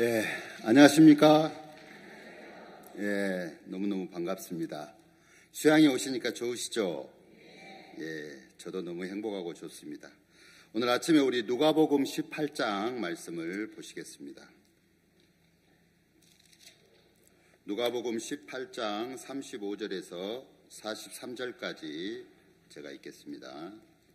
예, 안녕하십니까? 예, 너무너무 반갑습니다. 수양이 오시니까 좋으시죠? 예, 저도 너무 행복하고 좋습니다. 오늘 아침에 우리 누가복음 18장 말씀을 보시겠습니다. 누가복음 18장 35절에서 43절까지 제가 읽겠습니다.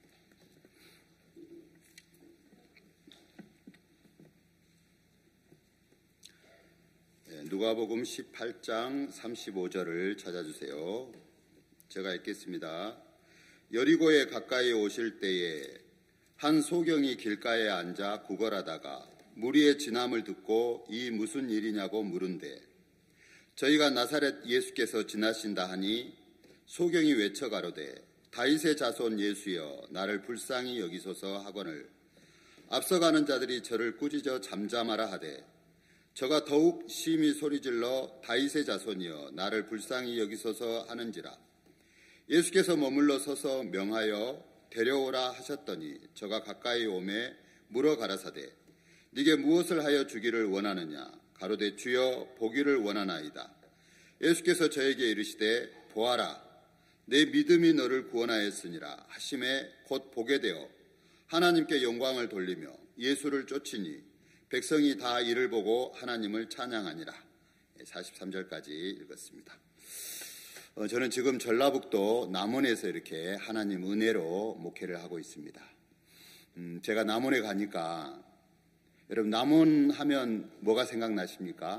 누가복음 18장 35절을 찾아주세요. 제가 읽겠습니다. 여리고에 가까이 오실 때에 한 소경이 길가에 앉아 구걸하다가 무리의 진함을 듣고 이 무슨 일이냐고 물은데 저희가 나사렛 예수께서 지나신다 하니 소경이 외쳐 가로되 다윗의 자손 예수여 나를 불쌍히 여기소서 하거늘 앞서가는 자들이 저를 꾸짖어 잠잠하라 하되 저가 더욱 심히 소리질러 다윗의 자손이여 나를 불쌍히 여기소서 하는지라. 예수께서 머물러 서서 명하여 데려오라 하셨더니 저가 가까이 오매 물어 가라사대 네게 무엇을 하여 주기를 원하느냐. 가로되 주여 보기를 원하나이다. 예수께서 저에게 이르시되 보아라 내 믿음이 너를 구원하였으니라 하심에 곧 보게 되어 하나님께 영광을 돌리며 예수를 쫓으니 백성이 다 이를 보고 하나님을 찬양하니라. 43절까지 읽었습니다. 저는 지금 전라북도 남원에서 이렇게 하나님 은혜로 목회를 하고 있습니다. 제가 남원에 가니까 여러분 남원 하면 뭐가 생각나십니까?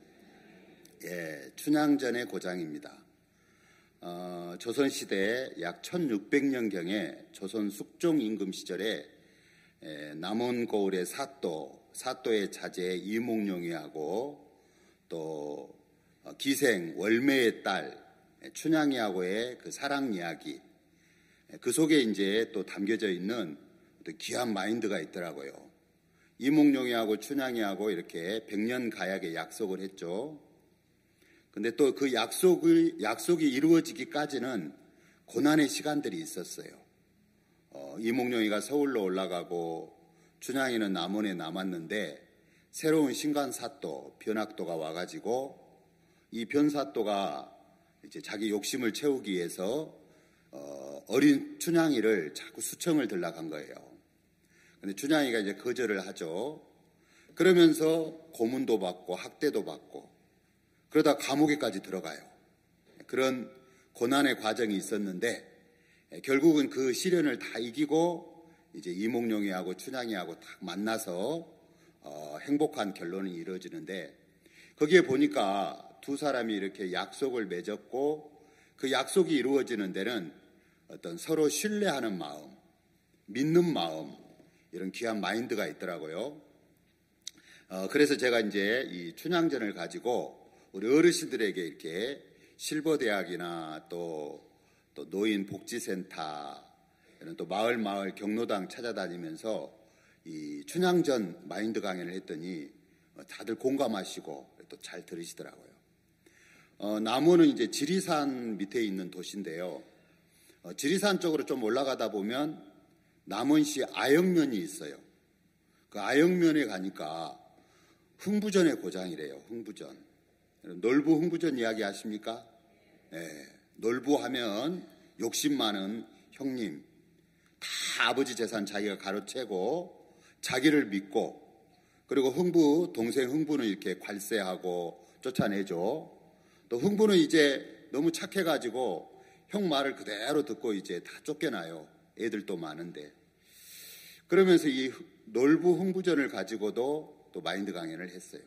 예, 춘향전의 고장입니다. 조선시대 약 1600년경에 조선 숙종 임금 시절에 남원 고을의 사또의 자제 이몽룡이하고 또 기생 월매의 딸 춘향이하고의 그 사랑 이야기, 그 속에 이제 또 담겨져 있는 또 귀한 마인드가 있더라고요. 이몽룡이하고 춘향이하고 이렇게 백년 가약의 약속을 했죠. 근데 또 그 약속이 이루어지기까지는 고난의 시간들이 있었어요. 이몽룡이가 서울로 올라가고 춘향이는 남원에 남았는데 새로운 신관사또 변학도가 와가지고 이 변사또가 이제 자기 욕심을 채우기 위해서 어린 춘향이를 자꾸 수청을 들락한 거예요. 근데 춘향이가 이제 거절을 하죠. 그러면서 고문도 받고 학대도 받고 그러다 감옥에까지 들어가요. 그런 고난의 과정이 있었는데 결국은 그 시련을 다 이기고 이제 이몽룡이하고 춘향이하고 딱 만나서 행복한 결론이 이루어지는데 거기에 보니까 두 사람이 이렇게 약속을 맺었고 그 약속이 이루어지는 데는 어떤 서로 신뢰하는 마음, 믿는 마음 이런 귀한 마인드가 있더라고요. 그래서 제가 이제 이 춘향전을 가지고 우리 어르신들에게 이렇게 실버대학이나 또 노인 복지센터 이런 또 마을 경로당 찾아다니면서 이 춘향전 마인드 강연을 했더니 다들 공감하시고 또 잘 들으시더라고요. 남원은 이제 지리산 밑에 있는 도시인데요. 지리산 쪽으로 좀 올라가다 보면 남원시 아영면이 있어요. 그 아영면에 가니까 흥부전의 고장이래요. 흥부전. 놀부 흥부전 이야기 아십니까? 네. 놀부하면 욕심 많은 형님, 다 아버지 재산 자기가 가로채고 자기를 믿고 그리고 동생 흥부는 이렇게 관세하고 쫓아내죠. 또 흥부는 이제 너무 착해가지고 형 말을 그대로 듣고 이제 다 쫓겨나요. 애들도 많은데. 그러면서 이 놀부 흥부전을 가지고도 또 마인드 강연을 했어요.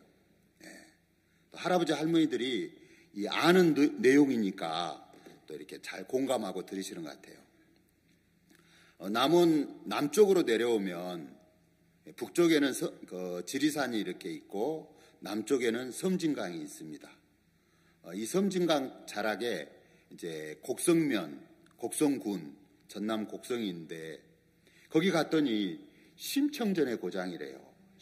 또 할아버지 할머니들이 이 아는 내용이니까 또 이렇게 잘 공감하고 들으시는 것 같아요. 남원 남쪽으로 내려오면 북쪽에는 지리산이 이렇게 있고 남쪽에는 섬진강이 있습니다. 이 섬진강 자락에 이제 곡성군 전남 곡성이 있는데 거기 갔더니 심청전의 고장이래요.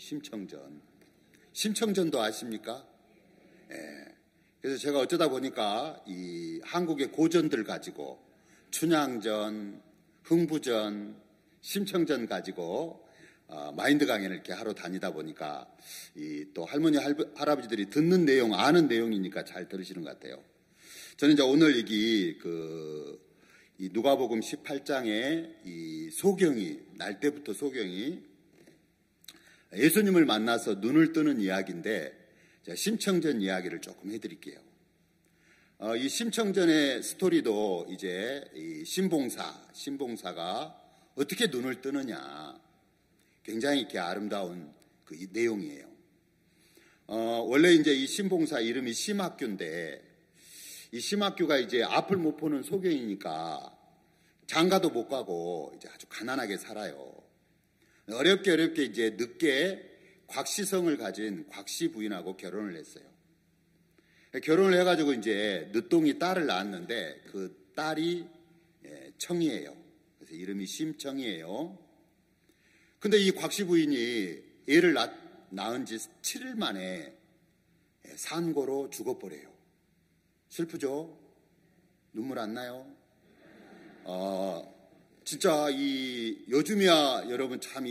심청전도 아십니까? 예. 그래서 제가 어쩌다 보니까 이 한국의 고전들 가지고 춘향전, 흥부전, 심청전 가지고 마인드 강연을 이렇게 하러 다니다 보니까 또 할머니 할아버지들이 듣는 내용 아는 내용이니까 잘 들으시는 것 같아요. 저는 이제 오늘 이 누가복음 18장의 이 소경이 날 때부터 소경이 예수님을 만나서 눈을 뜨는 이야기인데 제가 심청전 이야기를 조금 해드릴게요. 이 심청전의 스토리도 이제 이 신봉사가 어떻게 눈을 뜨느냐 굉장히 이렇게 아름다운 그 내용이에요. 원래 이제 이 신봉사 이름이 심학규인데 이 심학규가 이제 앞을 못 보는 소경이니까 장가도 못 가고 이제 아주 가난하게 살아요. 어렵게 이제 늦게 곽시성을 가진 곽씨 부인하고 결혼을 했어요. 결혼을 해가지고 이제 늦둥이 딸을 낳았는데 그 딸이 청이에요. 그래서 이름이 심청이에요. 근데 이 곽씨 부인이 애를 낳은 지 7일 만에 산고로 죽어버려요. 슬프죠? 눈물 안 나요? 진짜 요즘이야 여러분 참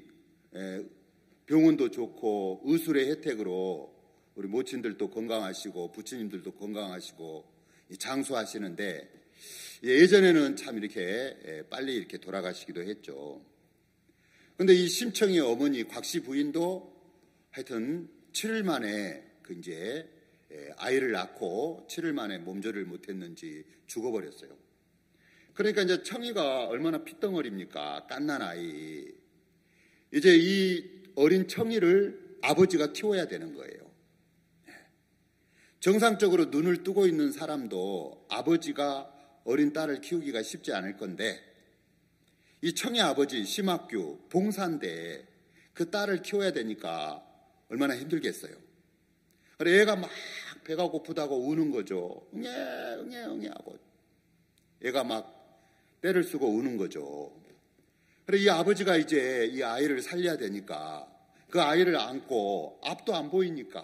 병원도 좋고 의술의 혜택으로 우리 모친들도 건강하시고 부처님들도 건강하시고 장수하시는데 예전에는 참 이렇게 빨리 이렇게 돌아가시기도 했죠. 그런데 이 심청이 어머니 곽씨 부인도 하여튼 7일 만에 이제 아이를 낳고 7일 만에 몸조리를 못했는지 죽어버렸어요. 그러니까 이제 청이가 얼마나 핏덩어리입니까? 갓난 아이. 이제 이 어린 청이를 아버지가 키워야 되는 거예요. 정상적으로 눈을 뜨고 있는 사람도 아버지가 어린 딸을 키우기가 쉽지 않을 건데 이 청이 아버지 심학규 봉사인데 그 딸을 키워야 되니까 얼마나 힘들겠어요. 그래 애가 막 배가 고프다고 우는 거죠. 응애 하고 애가 막 떼를 쓰고 우는 거죠. 그래 이 아버지가 이제 이 아이를 살려야 되니까 그 아이를 안고 앞도 안 보이니까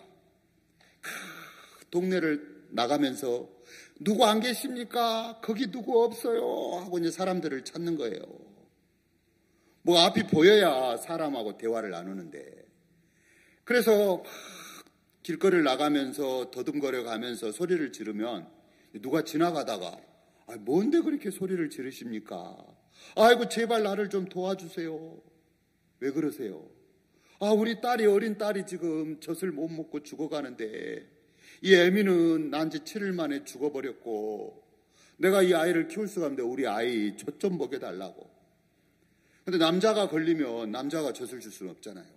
동네를 나가면서 누구 안 계십니까? 거기 누구 없어요? 하고 이제 사람들을 찾는 거예요. 뭐 앞이 보여야 사람하고 대화를 나누는데 그래서 길거리를 나가면서 더듬거려 가면서 소리를 지르면 누가 지나가다가 뭔데 그렇게 소리를 지르십니까? 아이고 제발 나를 좀 도와주세요. 왜 그러세요? 우리 어린 딸이 지금 젖을 못 먹고 죽어가는데 이 애미는 난 지 7일 만에 죽어버렸고 내가 이 아이를 키울 수가 없는데 우리 아이 젖 좀 먹여달라고. 근데 남자가 걸리면 남자가 젖을 줄 수는 없잖아요.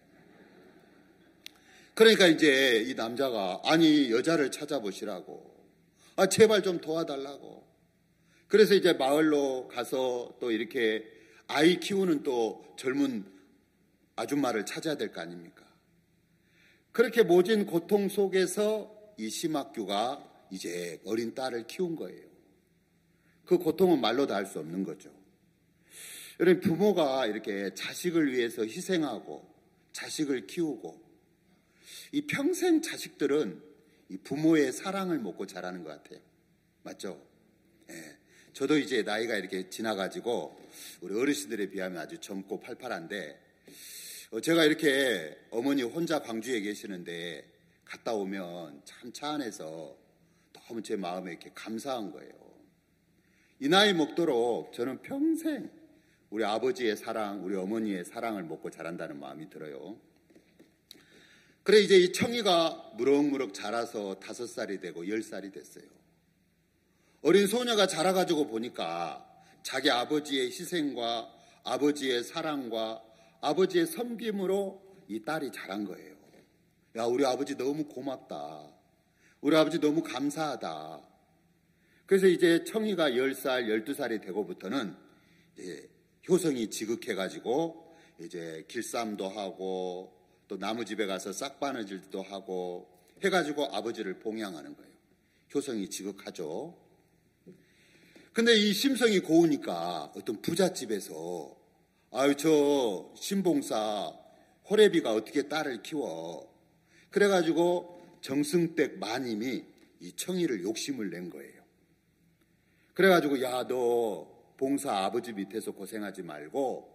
그러니까 이제 이 남자가 여자를 찾아보시라고 제발 좀 도와달라고. 그래서 이제 마을로 가서 또 이렇게 아이 키우는 또 젊은 아줌마를 찾아야 될 거 아닙니까? 그렇게 모진 고통 속에서 이 심학규가 이제 어린 딸을 키운 거예요. 그 고통은 말로 다 할 수 없는 거죠. 여러분 부모가 이렇게 자식을 위해서 희생하고 자식을 키우고 이 평생 자식들은 이 부모의 사랑을 먹고 자라는 것 같아요. 맞죠? 저도 이제 나이가 이렇게 지나가지고 우리 어르신들에 비하면 아주 젊고 팔팔한데 제가 이렇게 어머니 혼자 광주에 계시는데 갔다 오면 참 차 안에서 너무 제 마음에 이렇게 감사한 거예요. 이 나이 먹도록 저는 평생 우리 아버지의 사랑, 우리 어머니의 사랑을 먹고 자란다는 마음이 들어요. 그래 이제 이 청이가 무럭무럭 자라서 5살이 되고 10살이 됐어요. 어린 소녀가 자라가지고 보니까 자기 아버지의 희생과 아버지의 사랑과 아버지의 섬김으로 이 딸이 자란 거예요. 야, 우리 아버지 너무 고맙다. 우리 아버지 너무 감사하다. 그래서 이제 청이가 10살, 12살이 되고부터는 이제 효성이 지극해가지고 이제 길쌈도 하고 또 나무집에 가서 싹바느질도 하고 해가지고 아버지를 봉양하는 거예요. 효성이 지극하죠. 근데 이 심성이 고우니까 어떤 부잣집에서 저 신봉사 호래비가 어떻게 딸을 키워. 그래가지고 정승댁 마님이 이 청이를 욕심을 낸 거예요. 그래가지고 야, 너 봉사 아버지 밑에서 고생하지 말고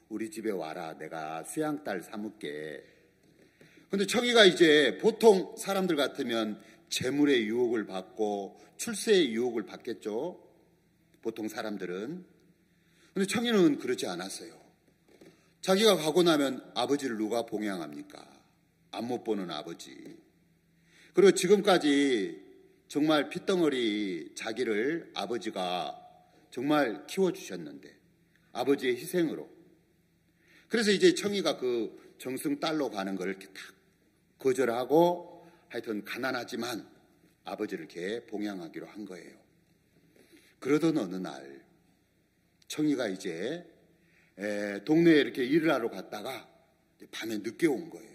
우리 집에 와라. 내가 수양딸 삼을게. 근데 청이가 이제 보통 사람들 같으면 재물의 유혹을 받고 출세의 유혹을 받겠죠. 보통 사람들은. 근데 청이는 그러지 않았어요. 자기가 가고 나면 아버지를 누가 봉양합니까? 안 못 보는 아버지. 그리고 지금까지 정말 핏덩어리 자기를 아버지가 정말 키워주셨는데 아버지의 희생으로. 그래서 이제 청이가 그 정승 딸로 가는 걸 이렇게 딱 거절하고 하여튼 가난하지만 아버지를 이렇게 봉양하기로 한 거예요. 그러던 어느 날 청이가 이제 동네에 이렇게 일을 하러 갔다가 밤에 늦게 온 거예요.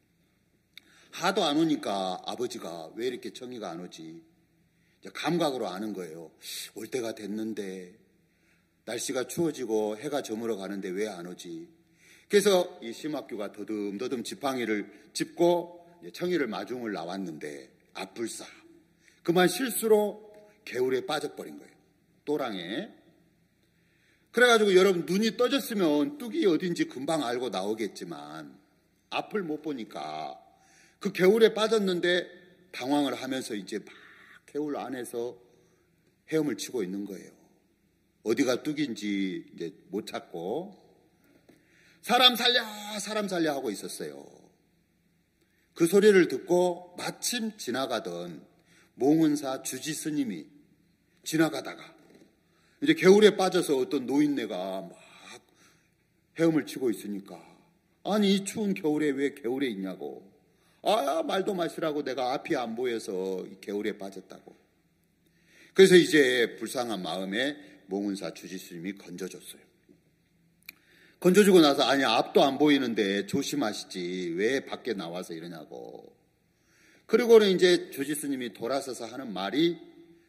하도 안 오니까 아버지가 왜 이렇게 청이가 안 오지? 감각으로 아는 거예요. 올 때가 됐는데 날씨가 추워지고 해가 저물어 가는데 왜 안 오지? 그래서 이 심학규가 더듬더듬 지팡이를 짚고 청이를 마중을 나왔는데 앞불싸 그만 실수로 개울에 빠져버린 거예요. 또랑에. 그래가지고 여러분 눈이 떠졌으면 뚝이 어딘지 금방 알고 나오겠지만 앞을 못 보니까 그 개울에 빠졌는데 당황을 하면서 이제 막 개울 안에서 헤엄을 치고 있는 거예요. 어디가 뚝인지 이제 못 찾고 사람 살려 하고 있었어요. 그 소리를 듣고 마침 지나가던 몽은사 주지 스님이 지나가다가 이제 개울에 빠져서 어떤 노인네가 막 헤엄을 치고 있으니까 아니 이 추운 겨울에 왜 개울에 있냐고. 말도 마시라고 내가 앞이 안 보여서 개울에 빠졌다고. 그래서 이제 불쌍한 마음에 몽은사 주지 스님이 건져줬어요. 건져주고 나서 아니 앞도 안 보이는데 조심하시지 왜 밖에 나와서 이러냐고. 그리고는 이제 주지 스님이 돌아서서 하는 말이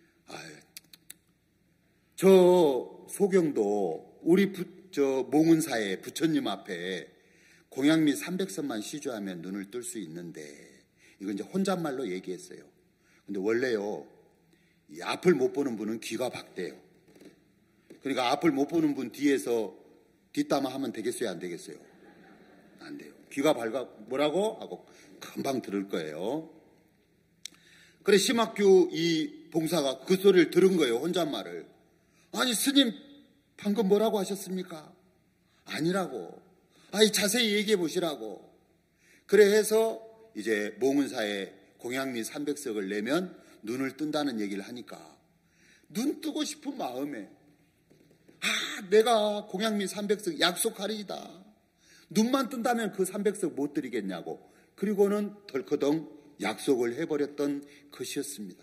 저 소경도 우리 몽은사의 부처님 앞에 공양미 300선만 시주하면 눈을 뜰 수 있는데 이건 이제 혼잣말로 얘기했어요. 근데 원래요 이 앞을 못 보는 분은 귀가 박대요. 그러니까 앞을 못 보는 분 뒤에서 뒷담화 하면 되겠어요 안 되겠어요? 안 돼요. 귀가 밝아 뭐라고? 하고 금방 들을 거예요. 그래 심학규 이 봉사가 그 소리를 들은 거예요. 혼잣말을. 아니 스님 방금 뭐라고 하셨습니까? 아니라고. 자세히 얘기해 보시라고. 그래 해서 이제 몽은사에 공양미 300석을 내면 눈을 뜬다는 얘기를 하니까 눈 뜨고 싶은 마음에 내가 공양미 300석 약속하리이다. 눈만 뜬다면 그 300석 못 드리겠냐고. 그리고는 덜커덩 약속을 해버렸던 것이었습니다.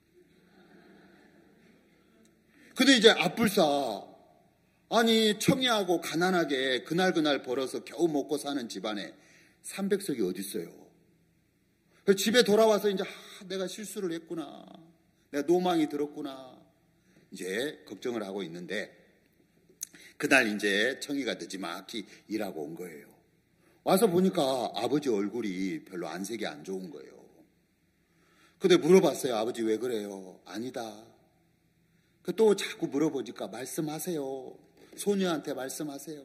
근데 이제 앞불사 아니 청이하고 가난하게 그날 벌어서 겨우 먹고 사는 집안에 300석이 어디 있어요. 집에 돌아와서 이제 내가 실수를 했구나. 내가 노망이 들었구나. 이제 걱정을 하고 있는데 그날 이제 청이가 늦지막히 일하고 온 거예요. 와서 보니까 아버지 얼굴이 별로 안색이 안 좋은 거예요. 근데 물어봤어요. 아버지 왜 그래요? 아니다. 또 자꾸 물어보니까 말씀하세요. 소녀한테 말씀하세요.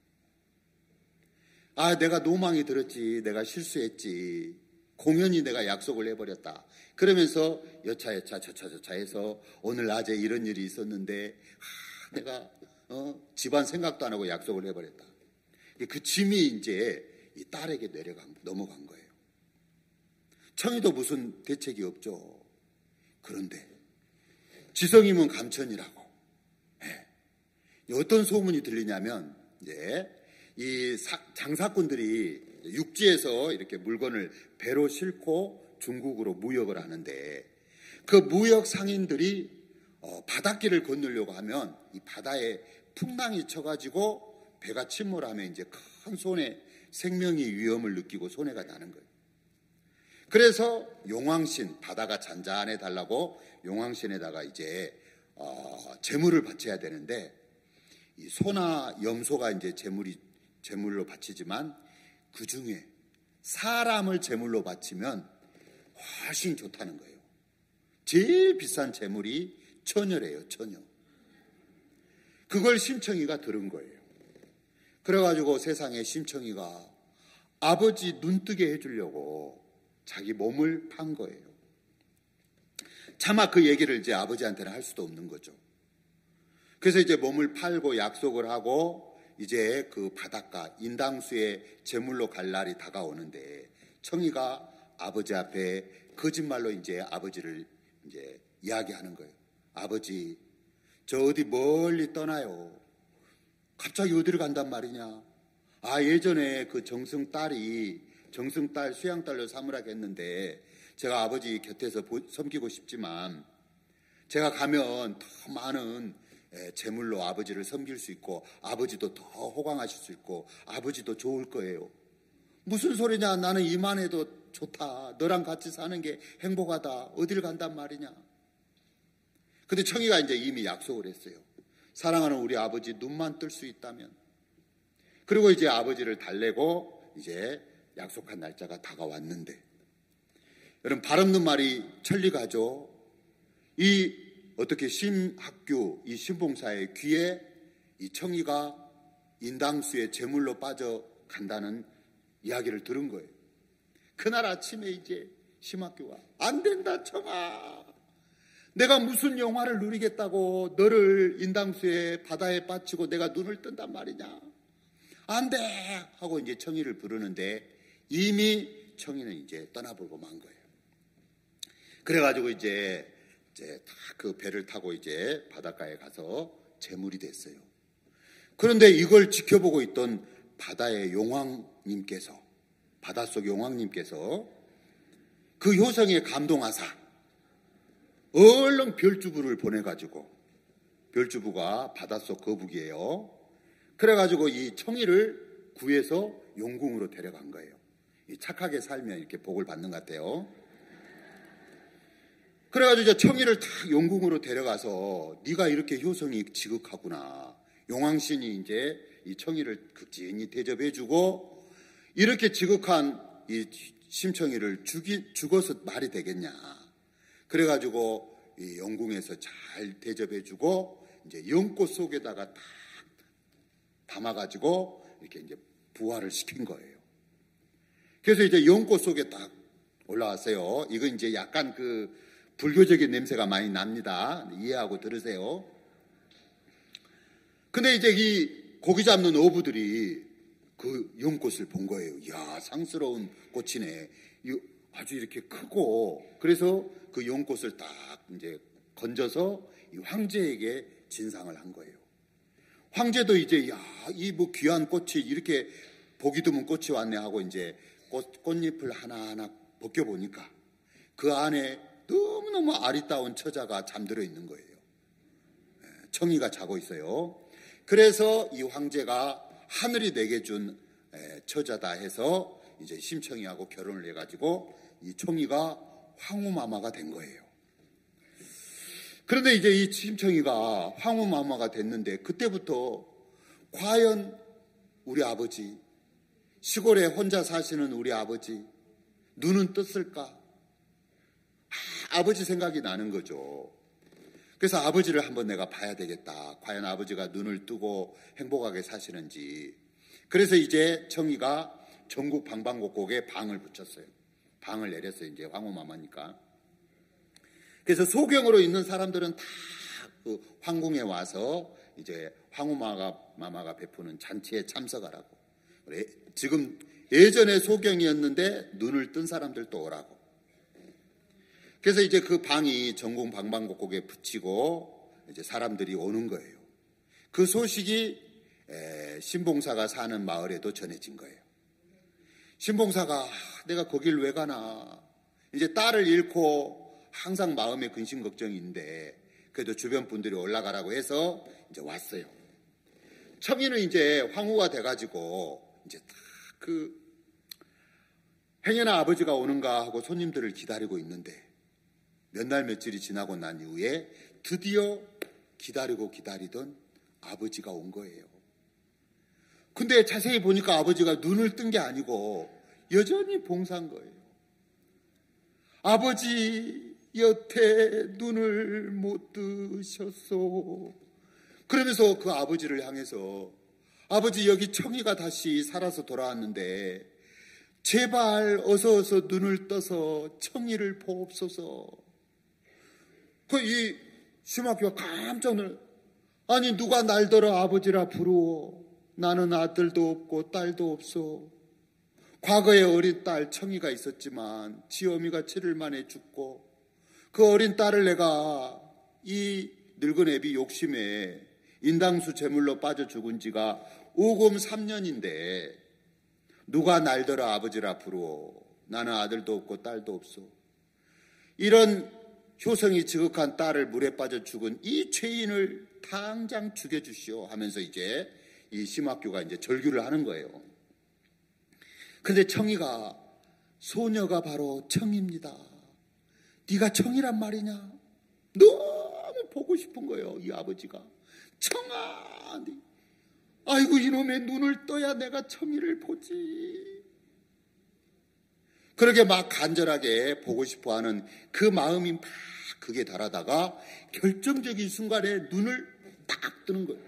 내가 노망이 들었지. 내가 실수했지. 공연히 내가 약속을 해버렸다. 그러면서 여차 해서 오늘 낮에 이런 일이 있었는데 내가 집안 생각도 안 하고 약속을 해버렸다. 그 짐이 이제 이 딸에게 넘어간 거예요. 청이도 무슨 대책이 없죠. 그런데 지성이면 감천이라고. 어떤 소문이 들리냐면 이제 이 장사꾼들이 육지에서 이렇게 물건을 배로 싣고 중국으로 무역을 하는데 그 무역 상인들이 바닷길을 건너려고 하면 이 바다에 풍랑이 쳐가지고 배가 침몰하면 이제 큰 손해, 생명의 위험을 느끼고 손해가 나는 거예요. 그래서 용왕신, 바다가 잔잔해 달라고 용왕신에다가 이제 제물을 바쳐야 되는데 이 소나 염소가 이제 제물로 바치지만 그 중에 사람을 제물로 바치면 훨씬 좋다는 거예요. 제일 비싼 제물이 처녀래요, 처녀. 그걸 심청이가 들은 거예요. 그래가지고 세상에 심청이가 아버지 눈뜨게 해주려고 자기 몸을 판 거예요. 차마 그 얘기를 이제 아버지한테는 할 수도 없는 거죠. 그래서 이제 몸을 팔고 약속을 하고 이제 그 바닷가 인당수에 제물로 갈 날이 다가오는데 청이가 아버지 앞에 거짓말로 이제 아버지를 이제 이야기하는 거예요. 아버지, 저 어디 멀리 떠나요. 갑자기 어디를 간단 말이냐. 예전에 그 정승딸 수양딸로 삼으라고 했는데 제가 아버지 곁에서 섬기고 싶지만 제가 가면 더 많은 제물로 아버지를 섬길 수 있고 아버지도 더 호강하실 수 있고 아버지도 좋을 거예요. 무슨 소리냐. 나는 이만해도 좋다. 너랑 같이 사는 게 행복하다. 어딜 간단 말이냐. 근데 청이가 이제 이미 약속을 했어요. 사랑하는 우리 아버지 눈만 뜰 수 있다면. 그리고 이제 아버지를 달래고 이제 약속한 날짜가 다가왔는데 여러분 발 없는 말이 천리가죠. 어떻게 심학규 이 신봉사의 귀에 이 청이가 인당수의 제물로 빠져간다는 이야기를 들은 거예요. 그날 아침에 이제 심학규가 안 된다 청아. 내가 무슨 영화를 누리겠다고 너를 인당수에 바다에 빠치고 내가 눈을 뜬단 말이냐. 안 돼! 하고 이제 청이를 부르는데 이미 청이는 이제 떠나보고 만 거예요. 그래가지고 이제 다 그 배를 타고 이제 바닷가에 가서 제물이 됐어요. 그런데 이걸 지켜보고 있던 바다의 용왕님께서, 바닷속 용왕님께서 그 효성에 감동하사 얼른 별주부를 보내가지고, 별주부가 바닷속 거북이에요. 그래가지고 이 청이를 구해서 용궁으로 데려간 거예요. 착하게 살면 이렇게 복을 받는 것 같아요. 그래가지고 이제 청이를 다 용궁으로 데려가서 네가 이렇게 효성이 지극하구나. 용왕신이 이제 이 청이를 극진히 대접해주고 이렇게 지극한 이 심청이를 죽어서 말이 되겠냐. 그래가지고 이 용궁에서 잘 대접해주고 이제 연꽃 속에다가 딱 담아가지고 이렇게 이제 부화를 시킨 거예요. 그래서 이제 연꽃 속에 딱 올라왔어요. 이거 이제 약간 그 불교적인 냄새가 많이 납니다. 이해하고 들으세요. 근데 이제 이 고기 잡는 어부들이 그 연꽃을 본 거예요. 이야, 상스러운 꽃이네. 아주 이렇게 크고, 그래서 그 연꽃을 딱 이제 건져서 이 황제에게 진상을 한 거예요. 황제도 이제, 이 뭐 귀한 꽃이 이렇게 보기 드문 꽃이 왔네 하고 이제 꽃잎을 하나하나 벗겨보니까 그 안에 너무너무 아리따운 처자가 잠들어 있는 거예요. 청이가 자고 있어요. 그래서 이 황제가 하늘이 내게 준 처자다 해서 이제 심청이하고 결혼을 해가지고 이 청이가 황후마마가 된 거예요. 그런데 이제 이 심청이가 황후마마가 됐는데 그때부터 과연 우리 아버지, 시골에 혼자 사시는 우리 아버지 눈은 떴을까? 아버지 생각이 나는 거죠. 그래서 아버지를 한번 내가 봐야 되겠다. 과연 아버지가 눈을 뜨고 행복하게 사시는지. 그래서 이제 청이가 전국 방방곡곡에 방을 붙였어요. 방을 내렸어요. 이제 황후마마니까. 그래서 소경으로 있는 사람들은 다 그 황궁에 와서 이제 황후마마가 베푸는 잔치에 참석하라고. 지금 예전에 소경이었는데 눈을 뜬 사람들도 오라고. 그래서 이제 그 방이 전국 방방곡곡에 붙이고 이제 사람들이 오는 거예요. 그 소식이 신봉사가 사는 마을에도 전해진 거예요. 신봉사가 내가 거길 왜 가나. 이제 딸을 잃고 항상 마음에 근심 걱정인데 그래도 주변 분들이 올라가라고 해서 이제 왔어요. 청이는 이제 황후가 돼가지고 이제 딱 그 행여나 아버지가 오는가 하고 손님들을 기다리고 있는데 몇 날 며칠이 지나고 난 이후에 드디어 기다리던 아버지가 온 거예요. 근데 자세히 보니까 아버지가 눈을 뜬 게 아니고 여전히 봉사한 거예요. 아버지 여태 눈을 못 뜨셨소. 그러면서 그 아버지를 향해서 아버지, 여기 청이가 다시 살아서 돌아왔는데 제발 어서 눈을 떠서 청이를 보옵소서. 이 심학교가 깜짝 놀라. 아니, 누가 날더러 아버지라 부르오. 나는 아들도 없고 딸도 없소. 과거에 어린 딸 청이가 있었지만 지 어미가 7일 만에 죽고 그 어린 딸을 내가 이 늙은 애비 욕심에 인당수 제물로 빠져 죽은 지가 오금 3년인데 누가 날더러 아버지라 부르오. 나는 아들도 없고 딸도 없소. 이런 효성이 지극한 딸을 물에 빠져 죽은 이 죄인을 당장 죽여주시오 하면서 이제 이 심학교가 이제 절규를 하는 거예요. 근데 청이가, 소녀가 바로 청입니다. 네가 청이란 말이냐? 너무 보고 싶은 거예요, 이 아버지가. 청아, 아이고, 이놈의 눈을 떠야 내가 청이를 보지. 그렇게 막 간절하게 보고 싶어하는 그 마음이 막 극에 달하다가 결정적인 순간에 눈을 딱 뜨는 거예요.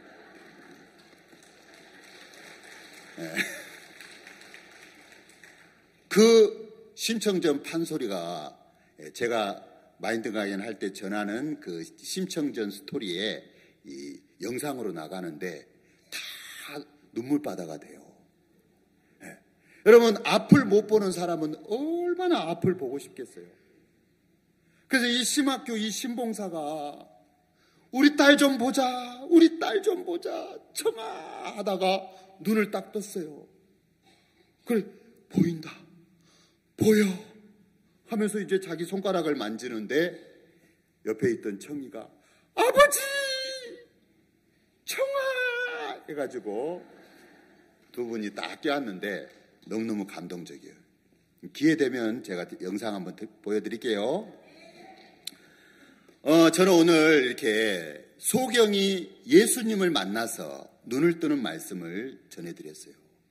그 심청전 판소리가 제가 마인드 가이언 할 때 전하는 그 심청전 스토리에 이 영상으로 나가는데 다 눈물바다가 돼요. 여러분, 앞을 못 보는 사람은 얼마나 앞을 보고 싶겠어요. 그래서 이 심학교 이 신봉사가 우리 딸 좀 보자, 우리 딸 좀 보자, 청아 하다가 눈을 딱 떴어요. 그래, 보인다, 보여 하면서 이제 자기 손가락을 만지는데 옆에 있던 청이가 아버지, 청아 해가지고 두 분이 딱 껴안는데 너무너무 감동적이에요. 기회 되면 제가 영상 한번 보여드릴게요. 저는 오늘 이렇게 소경이 예수님을 만나서 눈을 뜨는 말씀을 전해드렸어요.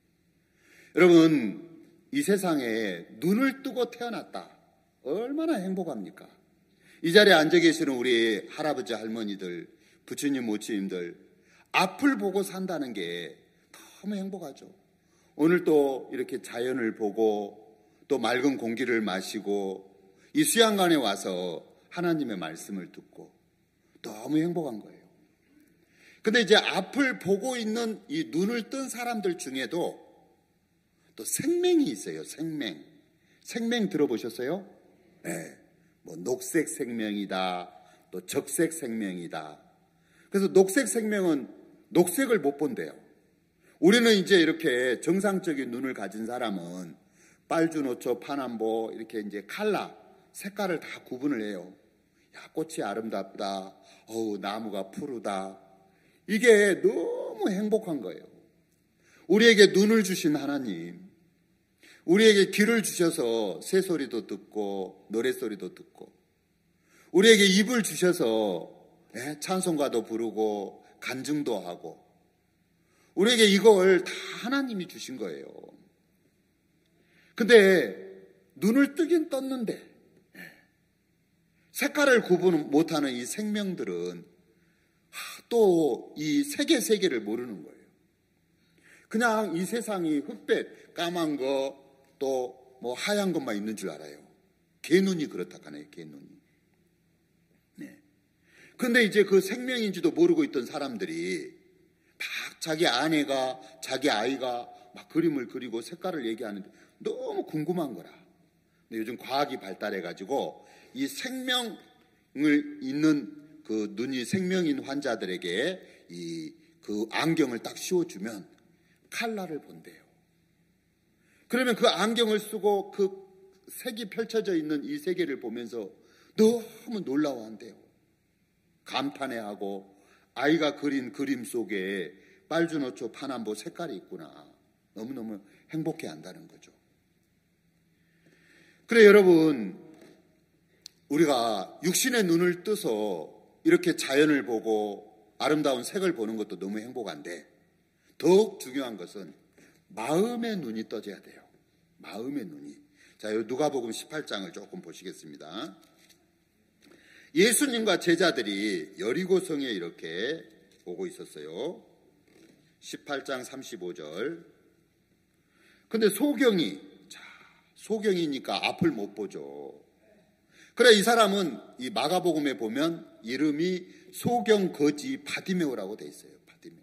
여러분, 이 세상에 눈을 뜨고 태어났다. 얼마나 행복합니까? 이 자리에 앉아 계시는 우리 할아버지, 할머니들, 부처님, 모치님들, 앞을 보고 산다는 게 너무 행복하죠. 오늘 또 이렇게 자연을 보고 또 맑은 공기를 마시고 이 수양관에 와서 하나님의 말씀을 듣고 너무 행복한 거예요. 근데 이제 앞을 보고 있는 이 눈을 뜬 사람들 중에도 또 생명이 있어요. 생명 들어보셨어요? 네. 뭐 녹색 생명이다, 또 적색 생명이다. 그래서 녹색 생명은 녹색을 못 본대요. 우리는 이제 이렇게 정상적인 눈을 가진 사람은 빨주노초, 파남보 이렇게 이제 컬러, 색깔을 다 구분을 해요. 야, 꽃이 아름답다. 나무가 푸르다. 이게 너무 행복한 거예요. 우리에게 눈을 주신 하나님, 우리에게 귀를 주셔서 새소리도 듣고 노랫소리도 듣고, 우리에게 입을 주셔서 찬송가도 부르고 간증도 하고, 우리에게 이걸 다 하나님이 주신 거예요. 근데 눈을 뜨긴 떴는데 색깔을 구분 못하는 이 생명들은 또 이 세계를 모르는 거예요. 그냥 이 세상이 흑백, 까만 거, 또 뭐 하얀 것만 있는 줄 알아요. 개눈이 그렇다 하네요, 개눈이. 네. 근데 이제 그 생명인지도 모르고 있던 사람들이 막 자기 아내가, 자기 아이가 막 그림을 그리고 색깔을 얘기하는데 너무 궁금한 거라. 근데 요즘 과학이 발달해가지고 이 생명을 있는 그 눈이 생명인 환자들에게 그 안경을 딱 씌워주면 컬러를 본대요. 그러면 그 안경을 쓰고 그 색이 펼쳐져 있는 이 세계를 보면서 너무 놀라워한대요. 감탄해하고 아이가 그린 그림 속에 빨주노초, 파남보 색깔이 있구나. 너무너무 행복해 한다는 거죠. 그래, 여러분, 우리가 육신의 눈을 떠서 이렇게 자연을 보고 아름다운 색을 보는 것도 너무 행복한데 더욱 중요한 것은 마음의 눈이 떠져야 돼요. 마음의 눈이. 자, 누가복음 18장을 조금 보시겠습니다. 예수님과 제자들이 여리고성에 이렇게 오고 있었어요. 18장 35절. 근데 소경이니까 앞을 못 보죠. 그래, 이 사람은 이 마가복음에 보면 이름이 소경거지 바디메오라고 돼 있어요. 바디메오.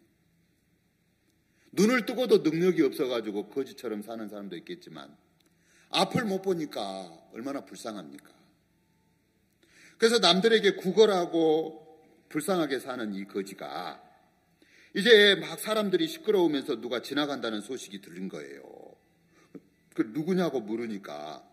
눈을 뜨고도 능력이 없어가지고 거지처럼 사는 사람도 있겠지만 앞을 못 보니까 얼마나 불쌍합니까? 그래서 남들에게 구걸하고 불쌍하게 사는 이 거지가 이제 막 사람들이 시끄러우면서 누가 지나간다는 소식이 들린 거예요. 그 누구냐고 물으니까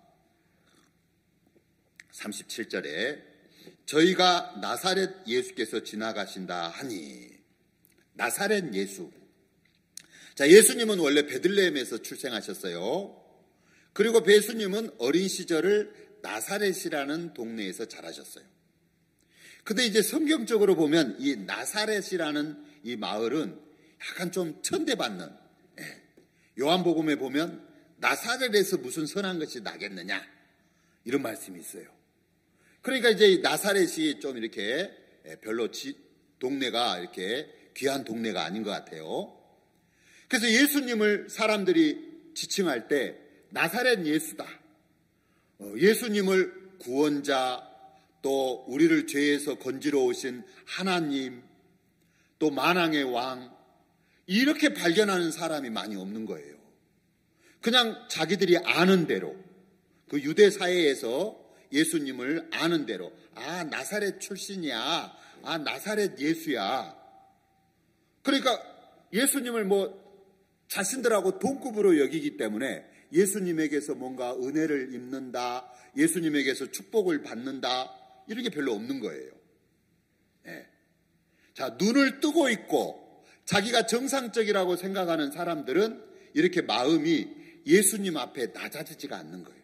37절에 저희가 나사렛 예수께서 지나가신다 하니, 나사렛 예수. 자, 예수님은 원래 베들레헴에서 출생하셨어요. 그리고 예수님은 어린 시절을 나사렛이라는 동네에서 자라셨어요. 근데 이제 성경적으로 보면 이 나사렛이라는 이 마을은 약간 좀 천대받는, 요한복음에 보면 나사렛에서 무슨 선한 것이 나겠느냐 이런 말씀이 있어요. 그러니까 이제 나사렛이 좀 이렇게 별로 동네가 이렇게 귀한 동네가 아닌 것 같아요. 그래서 예수님을 사람들이 지칭할 때 나사렛 예수다, 예수님을 구원자, 또 우리를 죄에서 건지러 오신 하나님, 또 만왕의 왕, 이렇게 발견하는 사람이 많이 없는 거예요. 그냥 자기들이 아는 대로, 그 유대 사회에서 예수님을 아는 대로, 아, 나사렛 출신이야, 아, 나사렛 예수야. 그러니까 예수님을 자신들하고 동급으로 여기기 때문에 예수님에게서 뭔가 은혜를 입는다, 예수님에게서 축복을 받는다, 이런 게 별로 없는 거예요. 자, 눈을 뜨고 있고 자기가 정상적이라고 생각하는 사람들은 이렇게 마음이 예수님 앞에 낮아지지가 않는 거예요.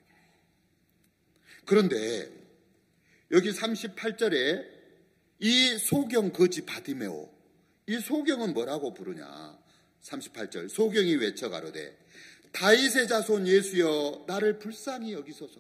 그런데 여기 38절에 이 소경 거지 바디메오, 이 소경은 뭐라고 부르냐? 38절, 소경이 외쳐 가로되 다윗의 자손 예수여 나를 불쌍히 여기소서.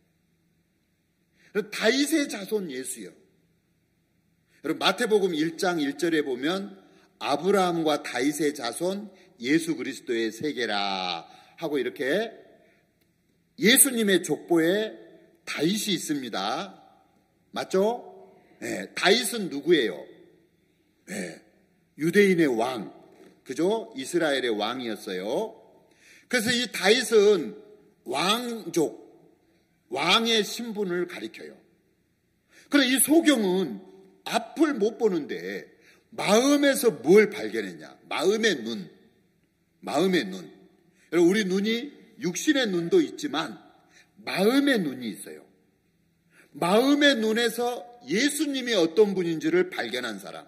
다윗의 자손 예수여. 여러분, 마태복음 1장 1절에 보면 아브라함과 다윗의 자손 예수 그리스도의 세계라 하고 이렇게 예수님의 족보에 다윗이 있습니다. 맞죠? 네, 다윗은 누구예요? 네, 유대인의 왕, 그죠? 이스라엘의 왕이었어요. 그래서 이 다윗은 왕족, 왕의 신분을 가리켜요. 그런데 이 소경은 앞을 못 보는데 마음에서 뭘 발견했냐? 마음의 눈. 여러분, 우리 눈이 육신의 눈도 있지만 마음의 눈이 있어요. 마음의 눈에서 예수님이 어떤 분인지를 발견한 사람.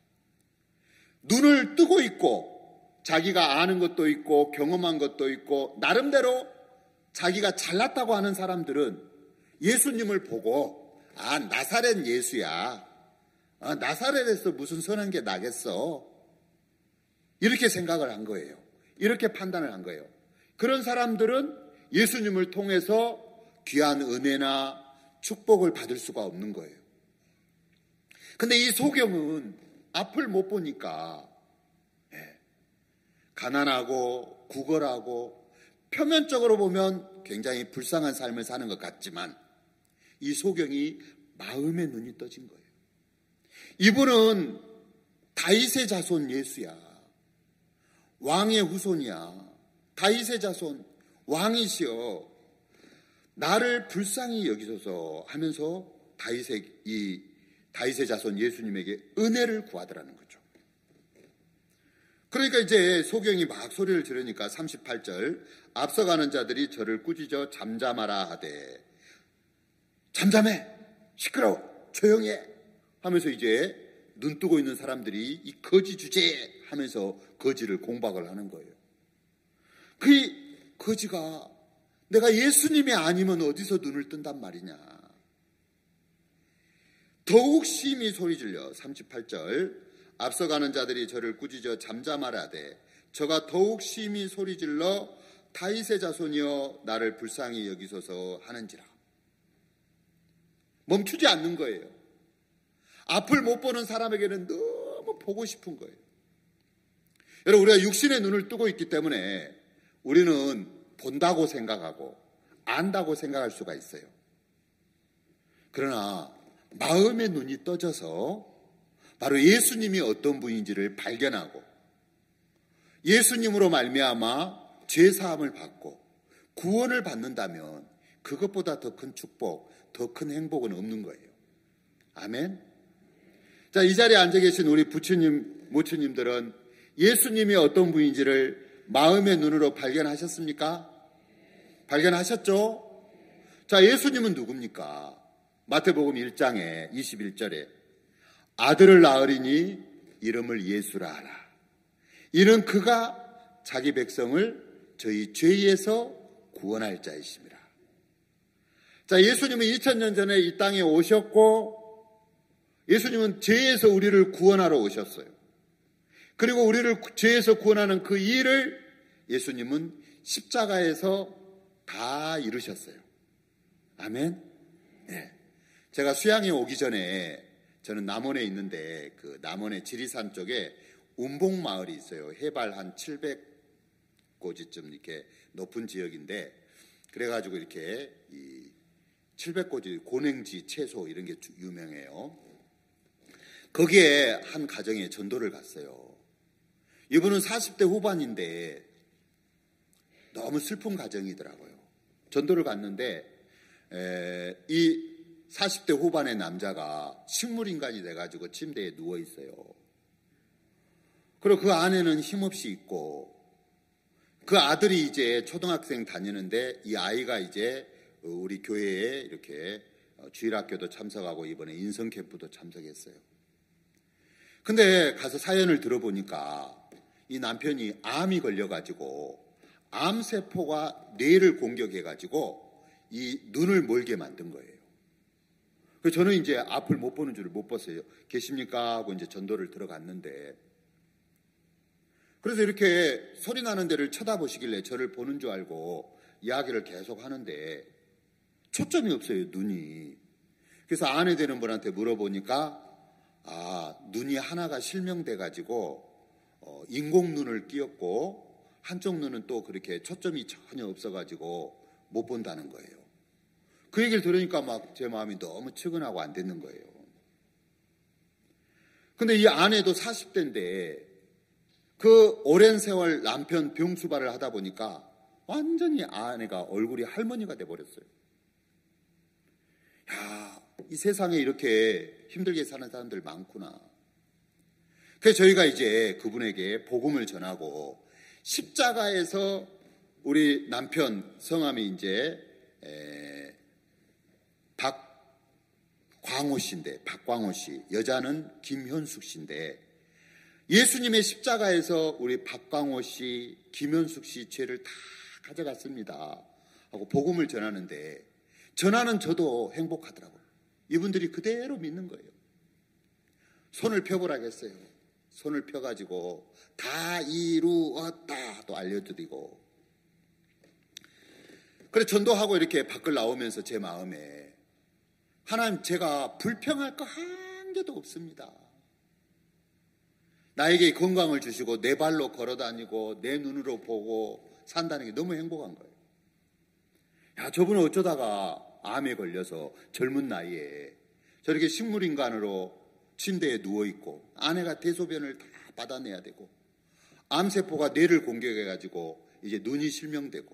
눈을 뜨고 있고 자기가 아는 것도 있고 경험한 것도 있고 나름대로 자기가 잘났다고 하는 사람들은 예수님을 보고 아, 나사렛 예수야. 아, 나사렛에서 무슨 선한 게 나겠어. 이렇게 생각을 한 거예요. 이렇게 판단을 한 거예요. 그런 사람들은 예수님을 통해서 귀한 은혜나 축복을 받을 수가 없는 거예요. 근데 이 소경은 앞을 못 보니까 가난하고 구걸하고 표면적으로 보면 굉장히 불쌍한 삶을 사는 것 같지만 이 소경이 마음의 눈이 떠진 거예요. 이분은 다윗의 자손 예수야. 왕의 후손이야. 다윗의 자손 왕이시여. 나를 불쌍히 여기소서 하면서 다윗의 자손 예수님에게 은혜를 구하더라는 거죠. 그러니까 이제 소경이 막 소리를 지르니까 38절 앞서가는 자들이 저를 꾸짖어 잠잠하라 하되, 잠잠해, 시끄러워, 조용히 해 하면서 이제 눈 뜨고 있는 사람들이 이 거지 주제에 하면서 거지를 공박을 하는 거예요. 그 거지가 내가 예수님이 아니면 어디서 눈을 뜬단 말이냐. 더욱 심히 소리질러 38절 앞서가는 자들이 저를 꾸짖어 잠잠하라되 저가 더욱 심히 소리질러 다윗의 자손이여 나를 불쌍히 여기소서 하는지라. 멈추지 않는 거예요. 앞을 못 보는 사람에게는 너무 보고 싶은 거예요. 여러분, 우리가 육신의 눈을 뜨고 있기 때문에 우리는 본다고 생각하고 안다고 생각할 수가 있어요. 그러나 마음의 눈이 떠져서 바로 예수님이 어떤 분인지를 발견하고 예수님으로 말미암아 죄사함을 받고 구원을 받는다면 그것보다 더 큰 축복, 더 큰 행복은 없는 거예요. 아멘. 자, 이 자리에 앉아 계신 우리 부처님, 모처님들은 예수님이 어떤 분인지를 마음의 눈으로 발견하셨습니까? 발견하셨죠? 자, 예수님은 누굽니까? 마태복음 1장에 21절에 아들을 낳으리니 이름을 예수라 하라. 이는 그가 자기 백성을 저희 죄에서 구원할 자이심이라. 자, 예수님은 2000년 전에 이 땅에 오셨고 예수님은 죄에서 우리를 구원하러 오셨어요. 그리고 우리를 죄에서 구원하는 그 일을 예수님은 십자가에서 다 이루셨어요. 아멘. 네. 제가 수양에 오기 전에 저는 남원에 있는데 그 남원의 지리산 쪽에 운봉마을이 있어요. 해발 한 700고지쯤 이렇게 높은 지역인데 그래가지고 이렇게 이 700고지 고냉지 채소 이런 게 유명해요. 거기에 한 가정에 전도를 갔어요. 이분은 40대 후반인데 너무 슬픈 가정이더라고요. 전도를 갔는데 이 40대 후반의 남자가 식물인간이 돼가지고 침대에 누워있어요. 그리고 그 아내는 힘없이 있고 그 아들이 이제 초등학생 다니는데 이 아이가 이제 우리 교회에 이렇게 주일학교도 참석하고 이번에 인성캠프도 참석했어요. 근데 가서 사연을 들어보니까 이 남편이 암이 걸려가지고 암세포가 뇌를 공격해가지고 이 눈을 멀게 만든 거예요. 그래서 저는 이제 앞을 못 보는 줄을 못 봤어요. 계십니까? 하고 이제 전도를 들어갔는데 그래서 이렇게 소리 나는 데를 쳐다보시길래 저를 보는 줄 알고 이야기를 계속 하는데 초점이 없어요, 눈이. 그래서 아내 되는 분한테 물어보니까 눈이 하나가 실명돼가지고 인공눈을 끼웠고 한쪽 눈은 또 그렇게 초점이 전혀 없어가지고 못 본다는 거예요. 그 얘기를 들으니까 막 제 마음이 너무 측은하고 안 됐는 거예요. 근데 이 아내도 40대인데 그 오랜 세월 남편 병수발을 하다 보니까 완전히 아내가 얼굴이 할머니가 돼버렸어요. 야, 이 세상에 이렇게 힘들게 사는 사람들 많구나. 그래서 저희가 이제 그분에게 복음을 전하고 십자가에서 우리 남편 성함이 이제 박광호 씨인데, 박광호 씨, 여자는 김현숙 씨인데 예수님의 십자가에서 우리 박광호 씨, 김현숙 씨 죄를 다 가져갔습니다 하고 복음을 전하는데 전하는 저도 행복하더라고요. 이분들이 그대로 믿는 거예요. 손을 펴보라겠어요. 손을 펴가지고 다 이루었다 또 알려드리고 그래 전도하고 이렇게 밖을 나오면서 제 마음에 하나님 제가 불평할 거 한 개도 없습니다. 나에게 건강을 주시고 내 발로 걸어다니고 내 눈으로 보고 산다는 게 너무 행복한 거예요. 야, 저분은 어쩌다가 암에 걸려서 젊은 나이에 저렇게 식물인간으로 침대에 누워있고 아내가 대소변을 다 받아내야 되고 암세포가 뇌를 공격해가지고 이제 눈이 실명되고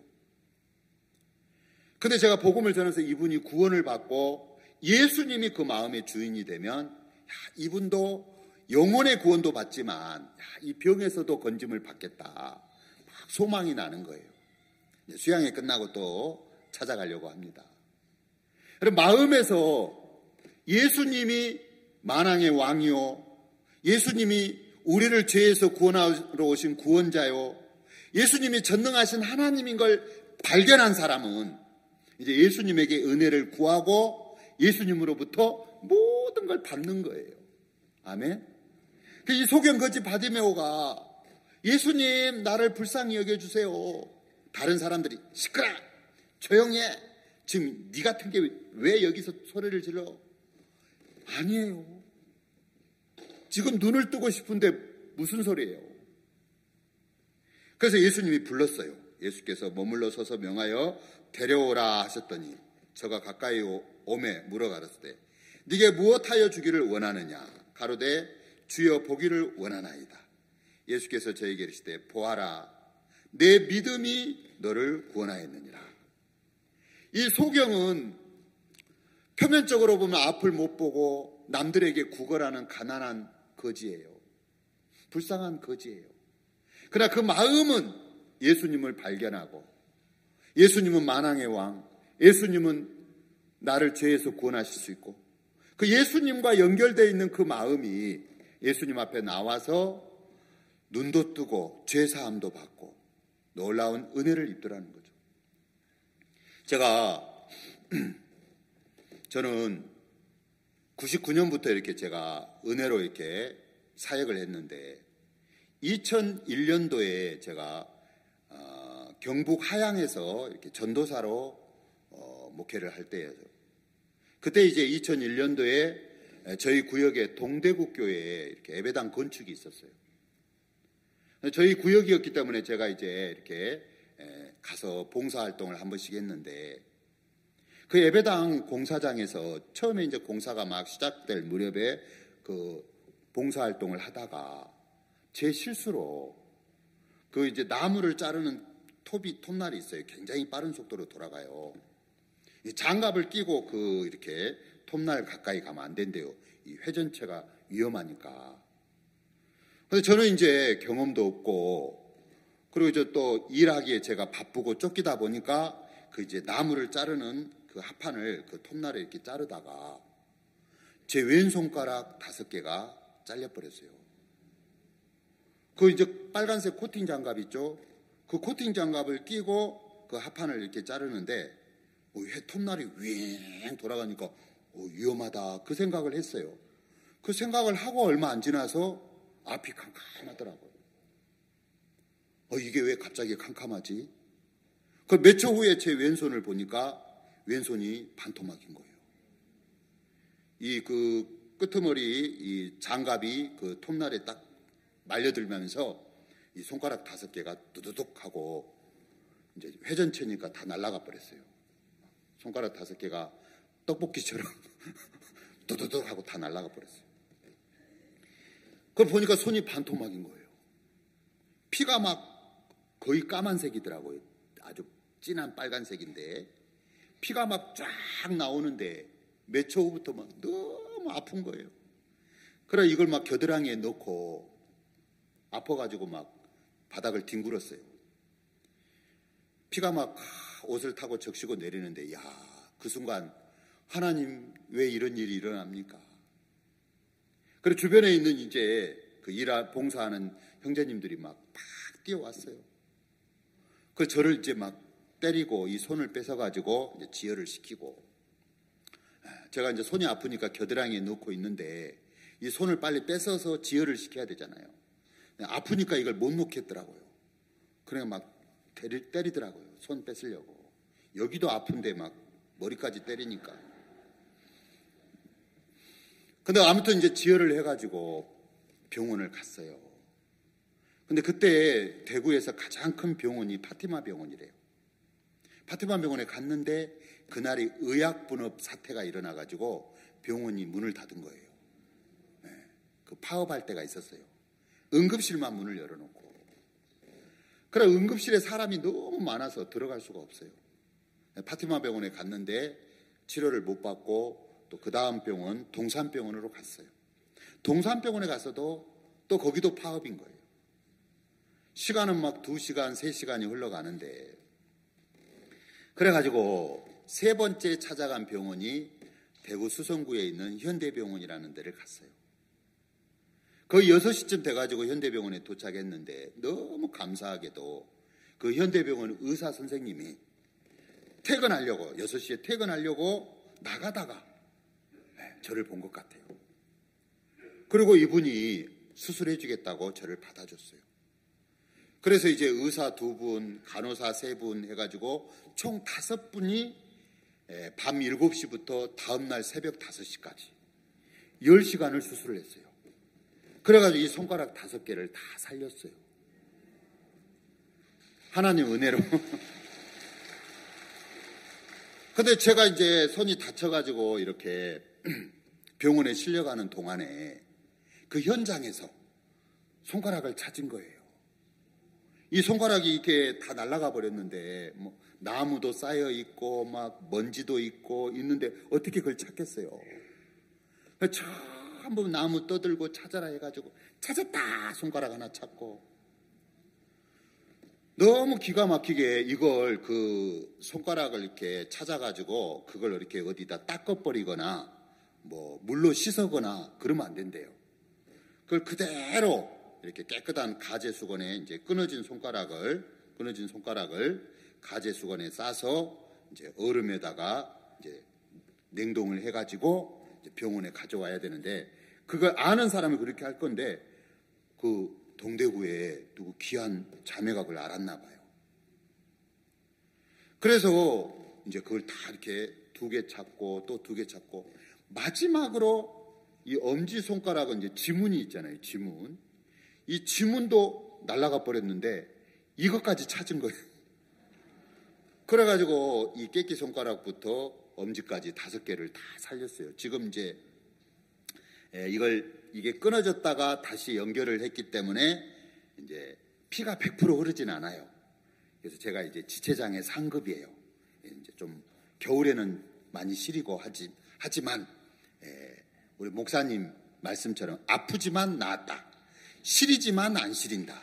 근데 제가 복음을 전해서 이분이 구원을 받고 예수님이 그 마음의 주인이 되면 야, 이분도 영혼의 구원도 받지만 야, 이 병에서도 건짐을 받겠다 막 소망이 나는 거예요. 수양이 끝나고 또 찾아가려고 합니다. 여러분 마음에서 예수님이 만왕의 왕이요 예수님이 우리를 죄에서 구원하러 오신 구원자요 예수님이 전능하신 하나님인 걸 발견한 사람은 이제 예수님에게 은혜를 구하고 예수님으로부터 모든 걸 받는 거예요. 아멘. 이 소경거지 바디메오가 예수님 나를 불쌍히 여겨주세요. 다른 사람들이 시끄러 조용히 해. 지금 네 같은 게 왜 여기서 소리를 질러? 아니에요. 지금 눈을 뜨고 싶은데 무슨 소리예요? 그래서 예수님이 불렀어요. 예수께서 머물러 서서 명하여 데려오라 하셨더니 저가 가까이 오매 물어가라사대 네게 무엇하여 주기를 원하느냐 가로되 주여 보기를 원하나이다. 예수께서 저에게 이르시되 보아라 내 믿음이 너를 구원하였느니라. 이 소경은 표면적으로 보면 앞을 못 보고 남들에게 구걸하는 가난한 거지예요. 불쌍한 거지예요. 그러나 그 마음은 예수님을 발견하고 예수님은 만왕의 왕, 예수님은 나를 죄에서 구원하실 수 있고 그 예수님과 연결되어 있는 그 마음이 예수님 앞에 나와서 눈도 뜨고 죄사함도 받고 놀라운 은혜를 입더라는 거죠. 저는 99년부터 이렇게 제가 은혜로 이렇게 사역을 했는데 2001년도에 제가 경북 하양에서 이렇게 전도사로 목회를 할 때예요. 그때 이제 2001년도에 저희 구역에 동대구 교회에 이렇게 예배당 건축이 있었어요. 저희 구역이었기 때문에 제가 이제 이렇게 가서 봉사활동을 한 번씩 했는데 그 예배당 공사장에서 처음에 이제 공사가 막 시작될 무렵에 그 봉사활동을 하다가 제 실수로 그 이제 나무를 자르는 톱날이 있어요. 굉장히 빠른 속도로 돌아가요. 장갑을 끼고 그 이렇게 톱날 가까이 가면 안 된대요. 이 회전체가 위험하니까. 그래서 저는 이제 경험도 없고 그리고 이제 또 일하기에 제가 바쁘고 쫓기다 보니까 그 이제 나무를 자르는 그 합판을 그 톱날에 이렇게 자르다가 제 왼손가락 5개가 잘려버렸어요. 그 이제 빨간색 코팅 장갑 있죠? 그 코팅 장갑을 끼고 그 합판을 이렇게 자르는데 톱날이 윙 돌아가니까 위험하다 그 생각을 했어요. 그 생각을 하고 얼마 안 지나서 앞이 캄캄하더라고요. 이게 왜 갑자기 캄캄하지? 그 몇 초 후에 제 왼손을 보니까 왼손이 반토막인 거예요. 이 그 끄트머리 이 장갑이 그 톱날에 딱 말려들면서 이 손가락 5개가 두두둑 하고 이제 회전체니까 다 날아가 버렸어요. 손가락 5개가 떡볶이처럼 두두둑 하고 다 날아가 버렸어요. 그걸 보니까 손이 반토막인 거예요. 피가 막 거의 까만색이더라고요. 아주 진한 빨간색인데 피가 막 쫙 나오는데 몇 초 후부터 막 너무 아픈 거예요. 그래 이걸 막 겨드랑이에 넣고 아파가지고 막 바닥을 뒹굴었어요. 피가 막 옷을 타고 적시고 내리는데 그 순간 하나님 왜 이런 일이 일어납니까? 그리고 주변에 있는 이제 그 봉사하는 형제님들이 막 뛰어왔어요. 그 저를 이제 막 때리고 이 손을 뺏어가지고 이제 지혈을 시키고 제가 이제 손이 아프니까 겨드랑이에 넣고 있는데 이 손을 빨리 뺏어서 지혈을 시켜야 되잖아요. 아프니까 이걸 못 놓겠더라고요. 그래 막 때리더라고요. 손 뺏으려고. 여기도 아픈데 막 머리까지 때리니까. 근데 아무튼 이제 지혈을 해가지고 병원을 갔어요. 근데 그때 대구에서 가장 큰 병원이 파티마 병원이래요. 파티마 병원에 갔는데 그날이 의약분업 사태가 일어나가지고 병원이 문을 닫은 거예요. 그 파업할 때가 있었어요. 응급실만 문을 열어놓고. 그래 응급실에 사람이 너무 많아서 들어갈 수가 없어요. 파티마 병원에 갔는데 치료를 못 받고 또 그 다음 병원 동산병원으로 갔어요. 동산병원에 가서도 또 거기도 파업인 거예요. 시간은 막 2시간, 3시간이 흘러가는데 그래가지고 3번째 찾아간 병원이 대구 수성구에 있는 현대병원이라는 데를 갔어요. 거의 6시쯤 돼가지고 현대병원에 도착했는데 너무 감사하게도 그 현대병원 의사 선생님이 퇴근하려고 6시에 퇴근하려고 나가다가 저를 본 것 같아요. 그리고 이분이 수술해 주겠다고 저를 받아줬어요. 그래서 이제 의사 2분, 간호사 3분 해가지고 총 5분이 밤 7시부터 다음날 새벽 5시까지 10시간을 수술을 했어요. 그래가지고 이 손가락 5개를 다 살렸어요. 하나님 은혜로. 근데 제가 이제 손이 다쳐가지고 이렇게 병원에 실려가는 동안에 그 현장에서 손가락을 찾은 거예요. 이 손가락이 이렇게 다 날아가 버렸는데, 뭐 나무도 쌓여 있고 막 먼지도 있고 있는데 어떻게 그걸 찾겠어요? 전부 나무 떠들고 찾아라 해가지고 찾았다. 손가락 하나 찾고. 너무 기가 막히게 이걸 그 손가락을 이렇게 찾아가지고 그걸 이렇게 어디다 닦아버리거나 뭐 물로 씻어거나 그러면 안 된대요. 그걸 그대로 이렇게 깨끗한 가재 수건에 이제 끊어진 손가락을 가재 수건에 싸서 이제 얼음에다가 이제 냉동을 해가지고 이제 병원에 가져와야 되는데, 그걸 아는 사람이 그렇게 할 건데 그 동대구에 누구 귀한 자매가 그걸 알았나 봐요. 그래서 이제 그걸 다 이렇게 2개 찾고 또 2개 찾고, 마지막으로 이 엄지 손가락은 이제 지문이 있잖아요. 지문. 이 지문도 날아가 버렸는데 이것까지 찾은 거예요. 그래가지고 이 깨끼 손가락부터 엄지까지 5개를 다 살렸어요. 지금 이제 이게 끊어졌다가 다시 연결을 했기 때문에 이제 피가 100% 흐르진 않아요. 그래서 제가 이제 지체장애 상급이에요. 이제 좀 겨울에는 많이 시리고 하지만 우리 목사님 말씀처럼 아프지만 나았다. 시리지만 안 시린다.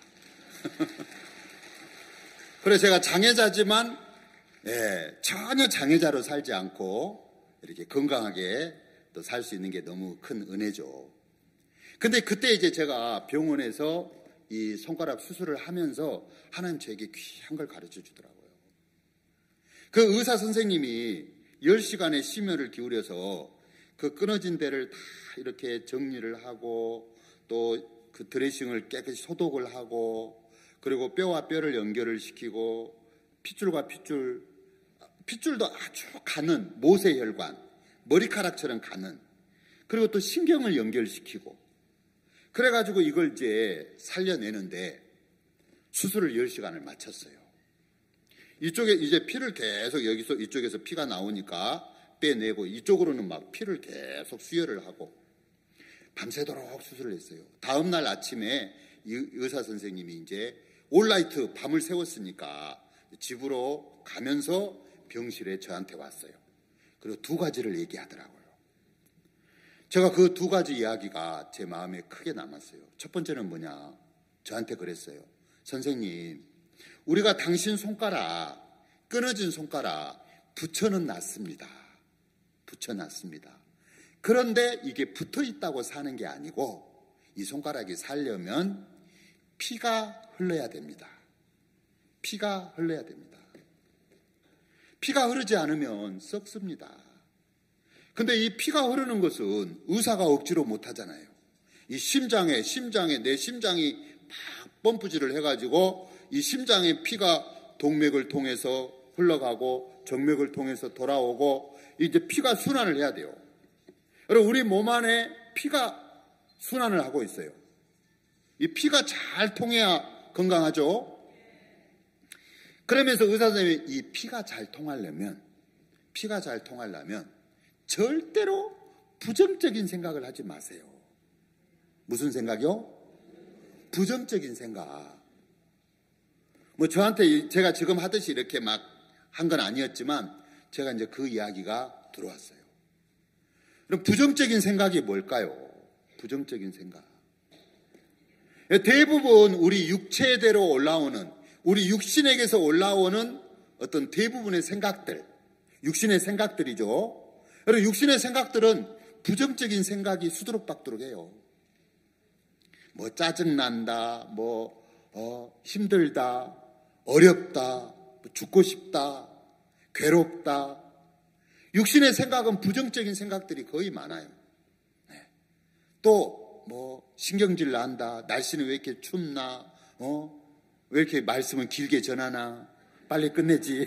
그래서 제가 장애자지만 전혀 장애자로 살지 않고 이렇게 건강하게 또 살 수 있는 게 너무 큰 은혜죠. 근데 그때 이제 제가 병원에서 이 손가락 수술을 하면서 하나님 저에게 귀한 걸 가르쳐 주더라고요. 그 의사 선생님이 10시간의 심혈을 기울여서 그 끊어진 데를 다 이렇게 정리를 하고 또 그 드레싱을 깨끗이 소독을 하고, 그리고 뼈와 뼈를 연결을 시키고 핏줄과 핏줄도 아주 가는 모세혈관, 머리카락처럼 가는, 그리고 또 신경을 연결시키고, 그래가지고 이걸 이제 살려내는데 수술을 10시간을 마쳤어요. 이쪽에 이제 피를 계속 이쪽에서 피가 나오니까 빼내고, 이쪽으로는 막 피를 계속 수혈을 하고 밤새도록 수술을 했어요. 다음 날 아침에 이 의사 선생님이 이제 올라이트 밤을 새웠으니까 집으로 가면서 병실에 저한테 왔어요. 그리고 2가지를 얘기하더라고요. 제가 그 2가지 이야기가 제 마음에 크게 남았어요. 첫 번째는 뭐냐, 저한테 그랬어요. 선생님, 우리가 당신 손가락, 끊어진 손가락 붙여는 놨습니다. 그런데 이게 붙어 있다고 사는 게 아니고, 이 손가락이 살려면 피가 흘러야 됩니다. 피가 흐르지 않으면 썩습니다. 근데 이 피가 흐르는 것은 의사가 억지로 못 하잖아요. 이 심장에 내 심장이 막 펌프질을 해가지고 이 심장에 피가 동맥을 통해서 흘러가고 정맥을 통해서 돌아오고 이제 피가 순환을 해야 돼요. 여러분, 우리 몸 안에 피가 순환을 하고 있어요. 이 피가 잘 통해야 건강하죠. 그러면서 의사 선생님이 이 피가 잘 통하려면 절대로 부정적인 생각을 하지 마세요. 무슨 생각이요? 부정적인 생각. 뭐 저한테 제가 지금 하듯이 이렇게 막 한 건 아니었지만 제가 이제 그 이야기가 들어왔어요. 그럼 부정적인 생각이 뭘까요? 부정적인 생각. 대부분 우리 육체대로 올라오는, 우리 육신에게서 올라오는 어떤 대부분의 생각들, 육신의 생각들이죠. 여러분, 육신의 생각들은 부정적인 생각이 수두룩박두룩 해요. 뭐 짜증난다, 힘들다, 어렵다, 죽고 싶다, 괴롭다. 육신의 생각은 부정적인 생각들이 거의 많아요. 또 신경질 난다, 날씨는 왜 이렇게 춥나, 왜 이렇게 말씀은 길게 전하나, 빨리 끝내지.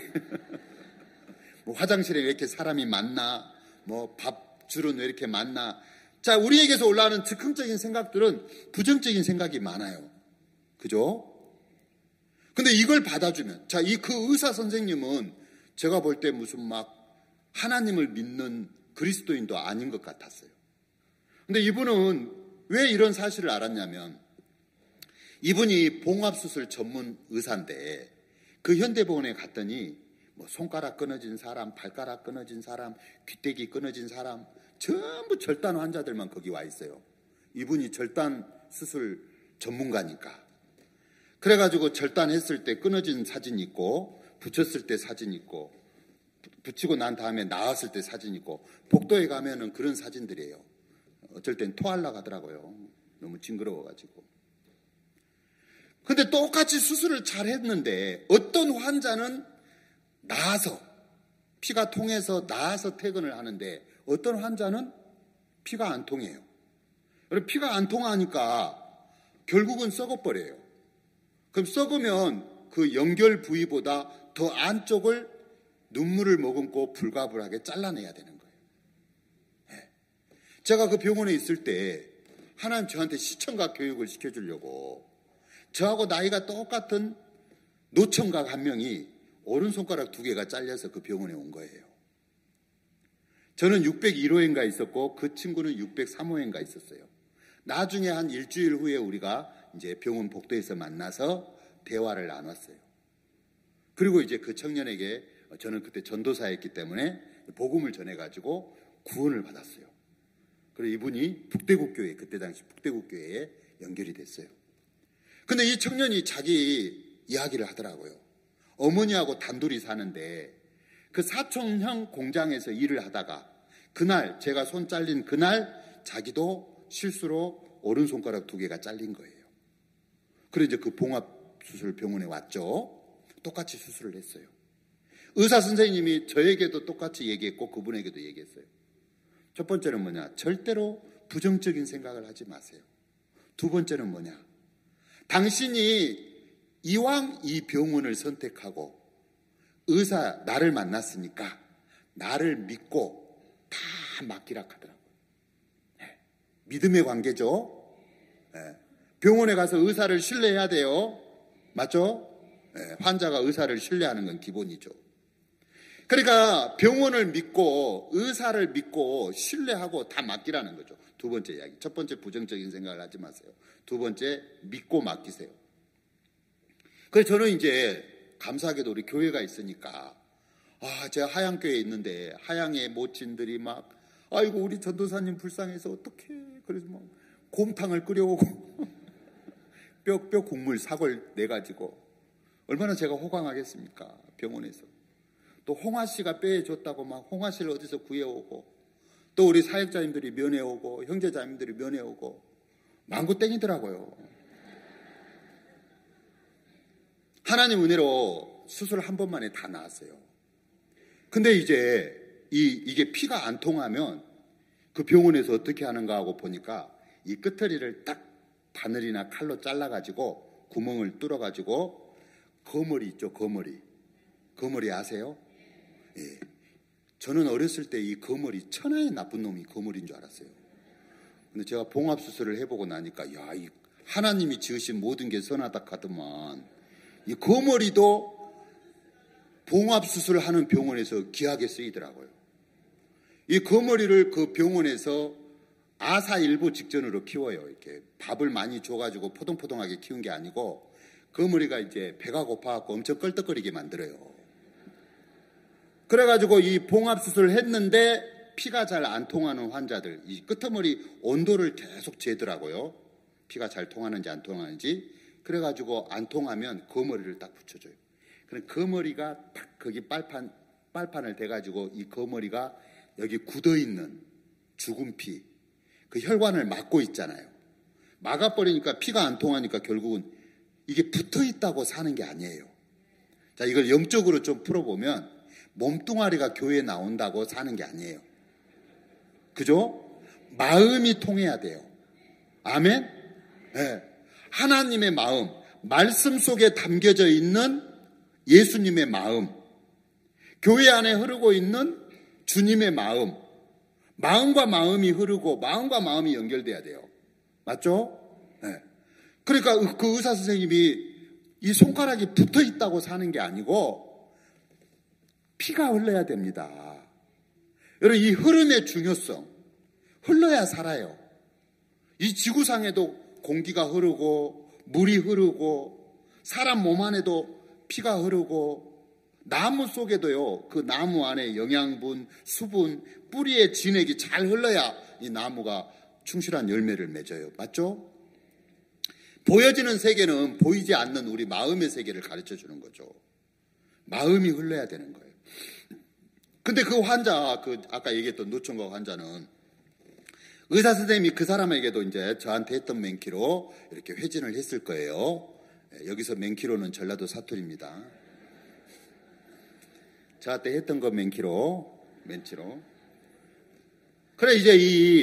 화장실에 왜 이렇게 사람이 많나, 밥줄은 왜 이렇게 많나. 자, 우리에게서 올라오는 즉흥적인 생각들은 부정적인 생각이 많아요. 그죠? 근데 이걸 받아주면, 자, 그 의사 선생님은 제가 볼 때 무슨 막 하나님을 믿는 그리스도인도 아닌 것 같았어요. 근데 이분은 왜 이런 사실을 알았냐면, 이분이 봉합수술 전문 의사인데 그 현대병원에 갔더니 뭐 손가락 끊어진 사람, 발가락 끊어진 사람, 귀때기 끊어진 사람, 전부 절단 환자들만 거기 와 있어요. 이분이 절단 수술 전문가니까. 그래가지고 절단했을 때 끊어진 사진 있고, 붙였을 때 사진 있고, 붙이고 난 다음에 나왔을 때 사진 있고, 복도에 가면은 그런 사진들이에요. 어쩔 땐 토하려고 하더라고요. 너무 징그러워가지고. 근데 똑같이 수술을 잘 했는데 어떤 환자는 나아서, 피가 통해서 나아서 퇴근을 하는데 어떤 환자는 피가 안 통해요. 피가 안 통하니까 결국은 썩어버려요. 그럼 썩으면 그 연결 부위보다 더 안쪽을 눈물을 머금고 불가불하게 잘라내야 되는 거예요. 네. 제가 그 병원에 있을 때 하나님 저한테 시청각 교육을 시켜주려고 저하고 나이가 똑같은 노청각 한 명이 오른손가락 2개가 잘려서 그 병원에 온 거예요. 저는 601호인가 있었고 그 친구는 603호인가 있었어요. 나중에 한 일주일 후에 우리가 이제 병원 복도에서 만나서 대화를 나눴어요. 그리고 이제 그 청년에게 저는 그때 전도사였기 때문에 복음을 전해가지고 구원을 받았어요. 그리고 이분이 북대국교회, 그때 당시 북대국교회에 연결이 됐어요. 근데 이 청년이 자기 이야기를 하더라고요. 어머니하고 단둘이 사는데 그 사촌형 공장에서 일을 하다가 그날, 제가 손 잘린 그날 자기도 실수로 오른손가락 2개가 잘린 거예요. 그래서 이제 그 봉합수술 병원에 왔죠. 똑같이 수술을 했어요. 의사 선생님이 저에게도 똑같이 얘기했고 그분에게도 얘기했어요. 첫 번째는 뭐냐? 절대로 부정적인 생각을 하지 마세요. 두 번째는 뭐냐? 당신이 이왕 이 병원을 선택하고 의사 나를 만났으니까 나를 믿고 다 맡기라 하더라고요. 네. 믿음의 관계죠. 네. 병원에 가서 의사를 신뢰해야 돼요. 맞죠? 네. 환자가 의사를 신뢰하는 건 기본이죠. 그러니까 병원을 믿고 의사를 믿고 신뢰하고 다 맡기라는 거죠. 두 번째 이야기. 첫 번째 부정적인 생각을 하지 마세요. 두 번째 믿고 맡기세요. 그래서 저는 이제 감사하게도 우리 교회가 있으니까 제가 하양교회에 있는데 하양의 모친들이 막 아이고 우리 전도사님 불쌍해서 어떡해. 그래서 막 곰탕을 끓여오고 뼈 국물 사골 내가지고 얼마나 제가 호강하겠습니까. 병원에서. 또 홍아씨가 뼈에 줬다고 막 홍아씨를 어디서 구해오고 또 우리 사역자님들이 면회오고 형제자님들이 면회오고 망구땡이더라고요. 하나님 은혜로 수술 한 번만에 다 나았어요. 근데 이제 이게 피가 안 통하면 그 병원에서 어떻게 하는가 하고 보니까 이 끄트리를 딱 바늘이나 칼로 잘라가지고 구멍을 뚫어가지고 거머리 있죠, 거머리. 거머리 아세요? 예. 저는 어렸을 때 이 거머리 천하의 나쁜 놈이 거머리인 줄 알았어요. 근데 제가 봉합수술을 해보고 나니까 이 하나님이 지으신 모든 게 선하다 하더만 이 거머리도 봉합수술을 하는 병원에서 귀하게 쓰이더라고요. 이 거머리를 그 병원에서 아사일보 직전으로 키워요. 이렇게 밥을 많이 줘가지고 포동포동하게 키운 게 아니고 거머리가 이제 배가 고파갖고 엄청 껄떡거리게 만들어요. 그래가지고 이 봉합수술을 했는데 피가 잘 안 통하는 환자들, 이 끄트머리 온도를 계속 재더라고요. 피가 잘 통하는지 안 통하는지. 그래가지고 안 통하면 거머리를 딱 붙여줘요. 그럼 거머리가 딱 거기 빨판을 대가지고 이 거머리가 여기 굳어있는 죽은 피, 그 혈관을 막고 있잖아요. 막아버리니까 피가 안 통하니까 결국은 이게 붙어있다고 사는 게 아니에요. 자, 이걸 영적으로 좀 풀어보면 몸뚱아리가 교회에 나온다고 사는 게 아니에요. 그죠? 마음이 통해야 돼요. 아멘? 네. 하나님의 마음, 말씀 속에 담겨져 있는 예수님의 마음, 교회 안에 흐르고 있는 주님의 마음, 마음과 마음이 흐르고 마음과 마음이 연결돼야 돼요. 맞죠? 네. 그러니까 그 의사 선생님이 이 손가락이 붙어 있다고 사는 게 아니고 피가 흘러야 됩니다. 여러분, 이 흐름의 중요성, 흘러야 살아요. 이 지구상에도 공기가 흐르고 물이 흐르고 사람 몸 안에도 피가 흐르고 나무 속에도요, 그 나무 안에 영양분, 수분, 뿌리의 진액이 잘 흘러야 이 나무가 충실한 열매를 맺어요. 맞죠? 보여지는 세계는 보이지 않는 우리 마음의 세계를 가르쳐 주는 거죠. 마음이 흘러야 되는 거예요. 근데 그 환자, 아까 얘기했던 노총각 환자는 의사 선생님이 그 사람에게도 이제 저한테 했던 맹키로 이렇게 회진을 했을 거예요. 여기서 맹키로는 전라도 사투리입니다. 저한테 했던 거 맹키로. 그래, 이제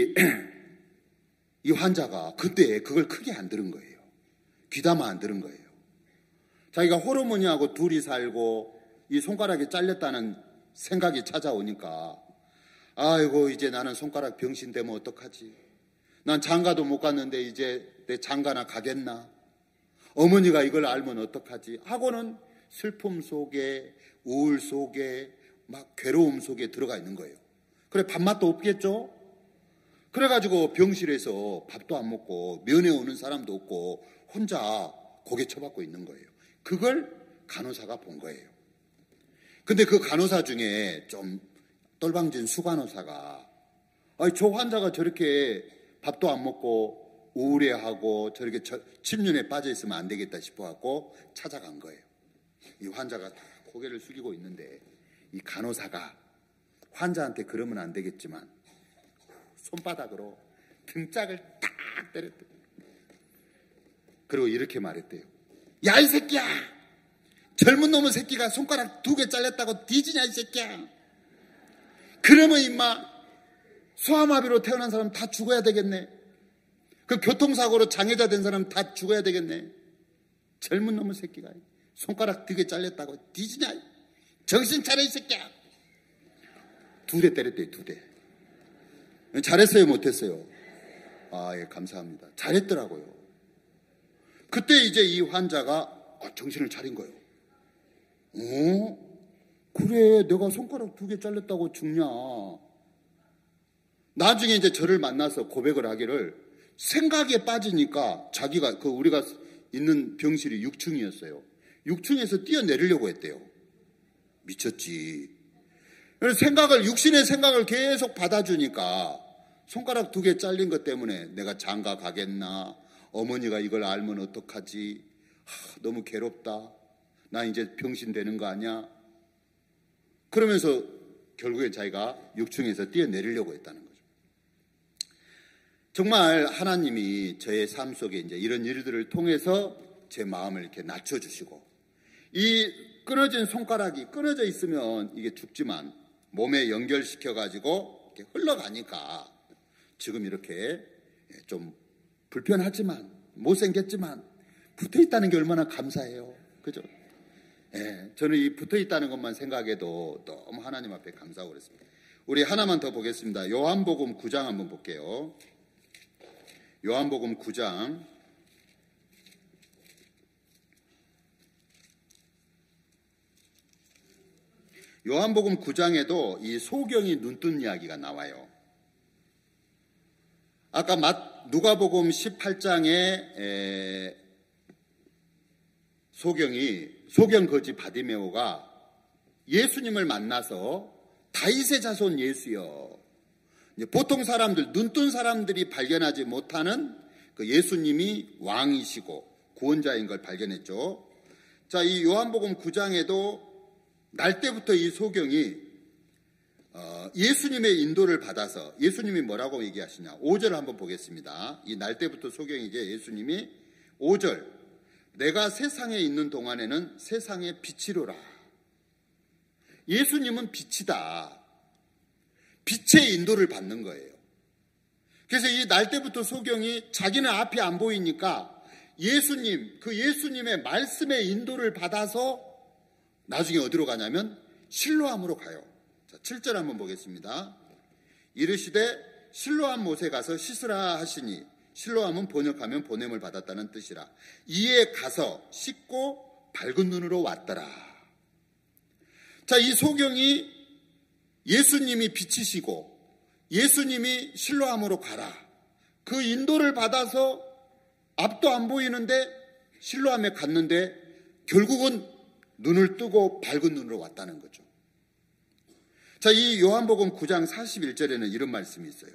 이 환자가 그때 그걸 크게 안 들은 거예요. 귀담아 안 들은 거예요. 자기가 호르몬이하고 둘이 살고 이 손가락이 잘렸다는 생각이 찾아오니까 아이고, 이제 나는 손가락 병신되면 어떡하지? 난 장가도 못 갔는데 이제 내 장가나 가겠나? 어머니가 이걸 알면 어떡하지? 하고는 슬픔 속에, 우울 속에, 막 괴로움 속에 들어가 있는 거예요. 그래, 밥맛도 없겠죠? 그래가지고 병실에서 밥도 안 먹고 면회 오는 사람도 없고 혼자 고개 쳐박고 있는 거예요. 그걸 간호사가 본 거예요. 근데 그 간호사 중에 좀 똘방진 수간호사가 저 환자가 저렇게 밥도 안 먹고 우울해하고 저렇게 침륜에 빠져 있으면 안 되겠다 싶어갖고 찾아간 거예요. 이 환자가 다 고개를 숙이고 있는데 이 간호사가 환자한테 그러면 안 되겠지만 손바닥으로 등짝을 딱 때렸대요. 그리고 이렇게 말했대요. 야, 이 새끼야! 젊은 놈의 새끼가 손가락 2개 잘렸다고 뒤지냐, 이 새끼야! 그러면 임마 소아마비로 태어난 사람 다 죽어야 되겠네. 그 교통사고로 장애자 된 사람 다 죽어야 되겠네. 젊은 놈의 새끼가 손가락 2개 잘렸다고 뒤지냐? 정신 차려, 이 새끼야! 2대 때렸대요, 2대. 잘했어요, 못했어요? 아, 예, 감사합니다. 잘했더라고요. 그때 이제 이 환자가 정신을 차린 거예요. 그래, 내가 손가락 2개 잘렸다고 죽냐? 나중에 이제 저를 만나서 고백을 하기를 생각에 빠지니까 자기가 우리가 있는 병실이 6층이었어요. 6층에서 뛰어내리려고 했대요. 미쳤지. 그래서 육신의 생각을 계속 받아주니까 손가락 2개 잘린 것 때문에 내가 장가 가겠나? 어머니가 이걸 알면 어떡하지? 너무 괴롭다. 나 이제 병신 되는 거 아니야? 그러면서 결국에 자기가 6층에서 뛰어내리려고 했다는 거죠. 정말 하나님이 저의 삶 속에 이제 이런 일들을 통해서 제 마음을 이렇게 낮춰주시고, 이 끊어진 손가락이 끊어져 있으면 이게 죽지만 몸에 연결시켜가지고 이렇게 흘러가니까 지금 이렇게 좀 불편하지만 못생겼지만 붙어있다는 게 얼마나 감사해요. 그죠? 예, 저는 이 붙어있다는 것만 생각해도 너무 하나님 앞에 감사하고 그랬습니다. 우리 하나만 더 보겠습니다. 요한복음 9장 한번 볼게요. 요한복음 9장. 요한복음 9장에도 이 소경이 눈뜬 이야기가 나와요. 아까 누가복음 18장에 소경 거지 바디메오가 예수님을 만나서 다윗의 자손 예수여. 보통 사람들, 눈뜬 사람들이 발견하지 못하는 그 예수님이 왕이시고 구원자인 걸 발견했죠. 자, 이 요한복음 9장에도 날 때부터 이 소경이 예수님의 인도를 받아서 예수님이 뭐라고 얘기하시냐. 5절 한번 보겠습니다. 이 날 때부터 소경이 이제 예수님이 5절, 내가 세상에 있는 동안에는 세상의 빛이로라. 예수님은 빛이다. 빛의 인도를 받는 거예요. 그래서 이 날 때부터 소경이 자기는 앞이 안 보이니까 그 예수님의 말씀의 인도를 받아서 나중에 어디로 가냐면 실로암으로 가요. 자, 7절 한번 보겠습니다. 이르시되 실로암 못에 가서 씻으라 하시니, 실로암은 번역하면 보냄을 받았다는 뜻이라. 이에 가서 씻고 밝은 눈으로 왔더라. 자, 이 소경이 예수님이 빛이시고 예수님이 실로암으로 가라, 그 인도를 받아서 앞도 안 보이는데 실로암에 갔는데 결국은 눈을 뜨고 밝은 눈으로 왔다는 거죠. 자, 이 요한복음 9장 41절에는 이런 말씀이 있어요.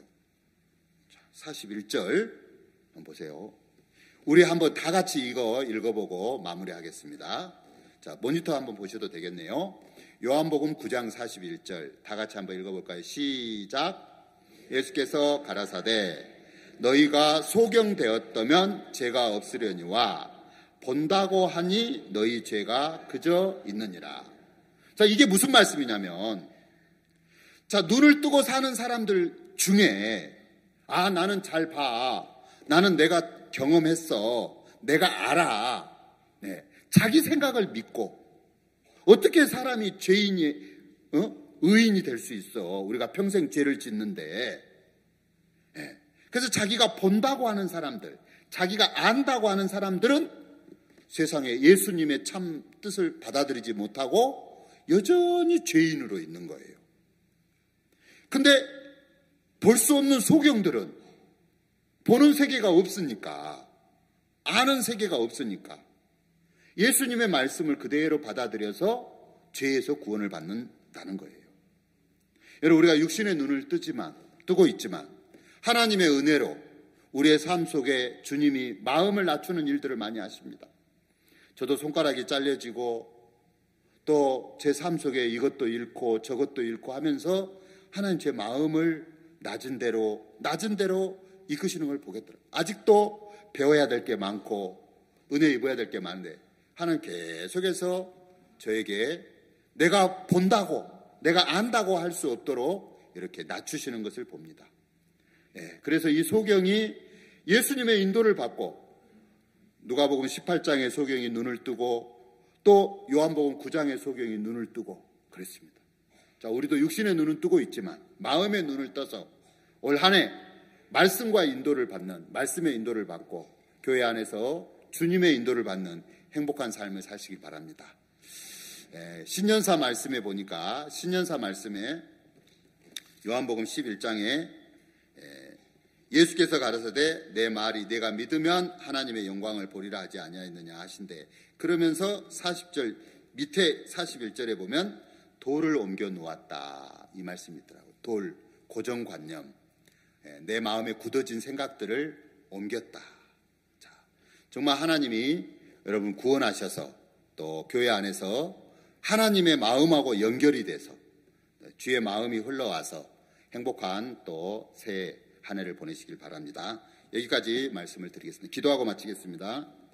41절 한번 보세요. 우리 한번 다 같이 이거 읽어보고 마무리하겠습니다. 자, 모니터 한번 보셔도 되겠네요. 요한복음 9장 41절 다 같이 한번 읽어볼까요? 시작. 예수께서 가라사대 너희가 소경되었다면 죄가 없으려니와 본다고 하니 너희 죄가 그저 있느니라. 자, 이게 무슨 말씀이냐면, 자, 눈을 뜨고 사는 사람들 중에 나는 잘 봐, 나는 내가 경험했어, 내가 알아, 네, 자기 생각을 믿고 어떻게 사람이 죄인이 의인이 될 수 있어? 우리가 평생 죄를 짓는데. 네. 그래서 자기가 본다고 하는 사람들, 자기가 안다고 하는 사람들은 세상에 예수님의 참 뜻을 받아들이지 못하고 여전히 죄인으로 있는 거예요. 근데 볼 수 없는 소경들은 보는 세계가 없으니까, 아는 세계가 없으니까 예수님의 말씀을 그대로 받아들여서 죄에서 구원을 받는다는 거예요. 여러분, 우리가 육신의 눈을 뜨고 있지만 하나님의 은혜로 우리의 삶 속에 주님이 마음을 낮추는 일들을 많이 하십니다. 저도 손가락이 잘려지고 또 제 삶 속에 이것도 잃고 저것도 잃고 하면서 하나님 제 마음을 낮은 대로 이끄시는 걸 보겠더라고요. 아직도 배워야 될 게 많고 은혜 입어야 될 게 많은데 하나님 계속해서 저에게 내가 본다고, 내가 안다고 할 수 없도록 이렇게 낮추시는 것을 봅니다. 예, 그래서 이 소경이 예수님의 인도를 받고 누가복음 18장의 소경이 눈을 뜨고 또 요한복음 9장의 소경이 눈을 뜨고 그랬습니다. 자, 우리도 육신의 눈은 뜨고 있지만 마음의 눈을 떠서 올 한 해 말씀과 인도를 받는, 말씀의 인도를 받고 교회 안에서 주님의 인도를 받는 행복한 삶을 사시기 바랍니다. 신년사 말씀에 보니까, 신년사 말씀에 요한복음 11장에 예수께서 가라사대 내 말이 내가 믿으면 하나님의 영광을 보리라 하지 아니하였느냐 하신대, 그러면서 40절 밑에 41절에 보면 돌을 옮겨 놓았다, 이 말씀이 있더라고요. 돌, 고정관념, 내 마음에 굳어진 생각들을 옮겼다. 자, 정말 하나님이 여러분 구원하셔서 또 교회 안에서 하나님의 마음하고 연결이 돼서 주의 마음이 흘러와서 행복한 또 새 한 해를 보내시길 바랍니다. 여기까지 말씀을 드리겠습니다. 기도하고 마치겠습니다.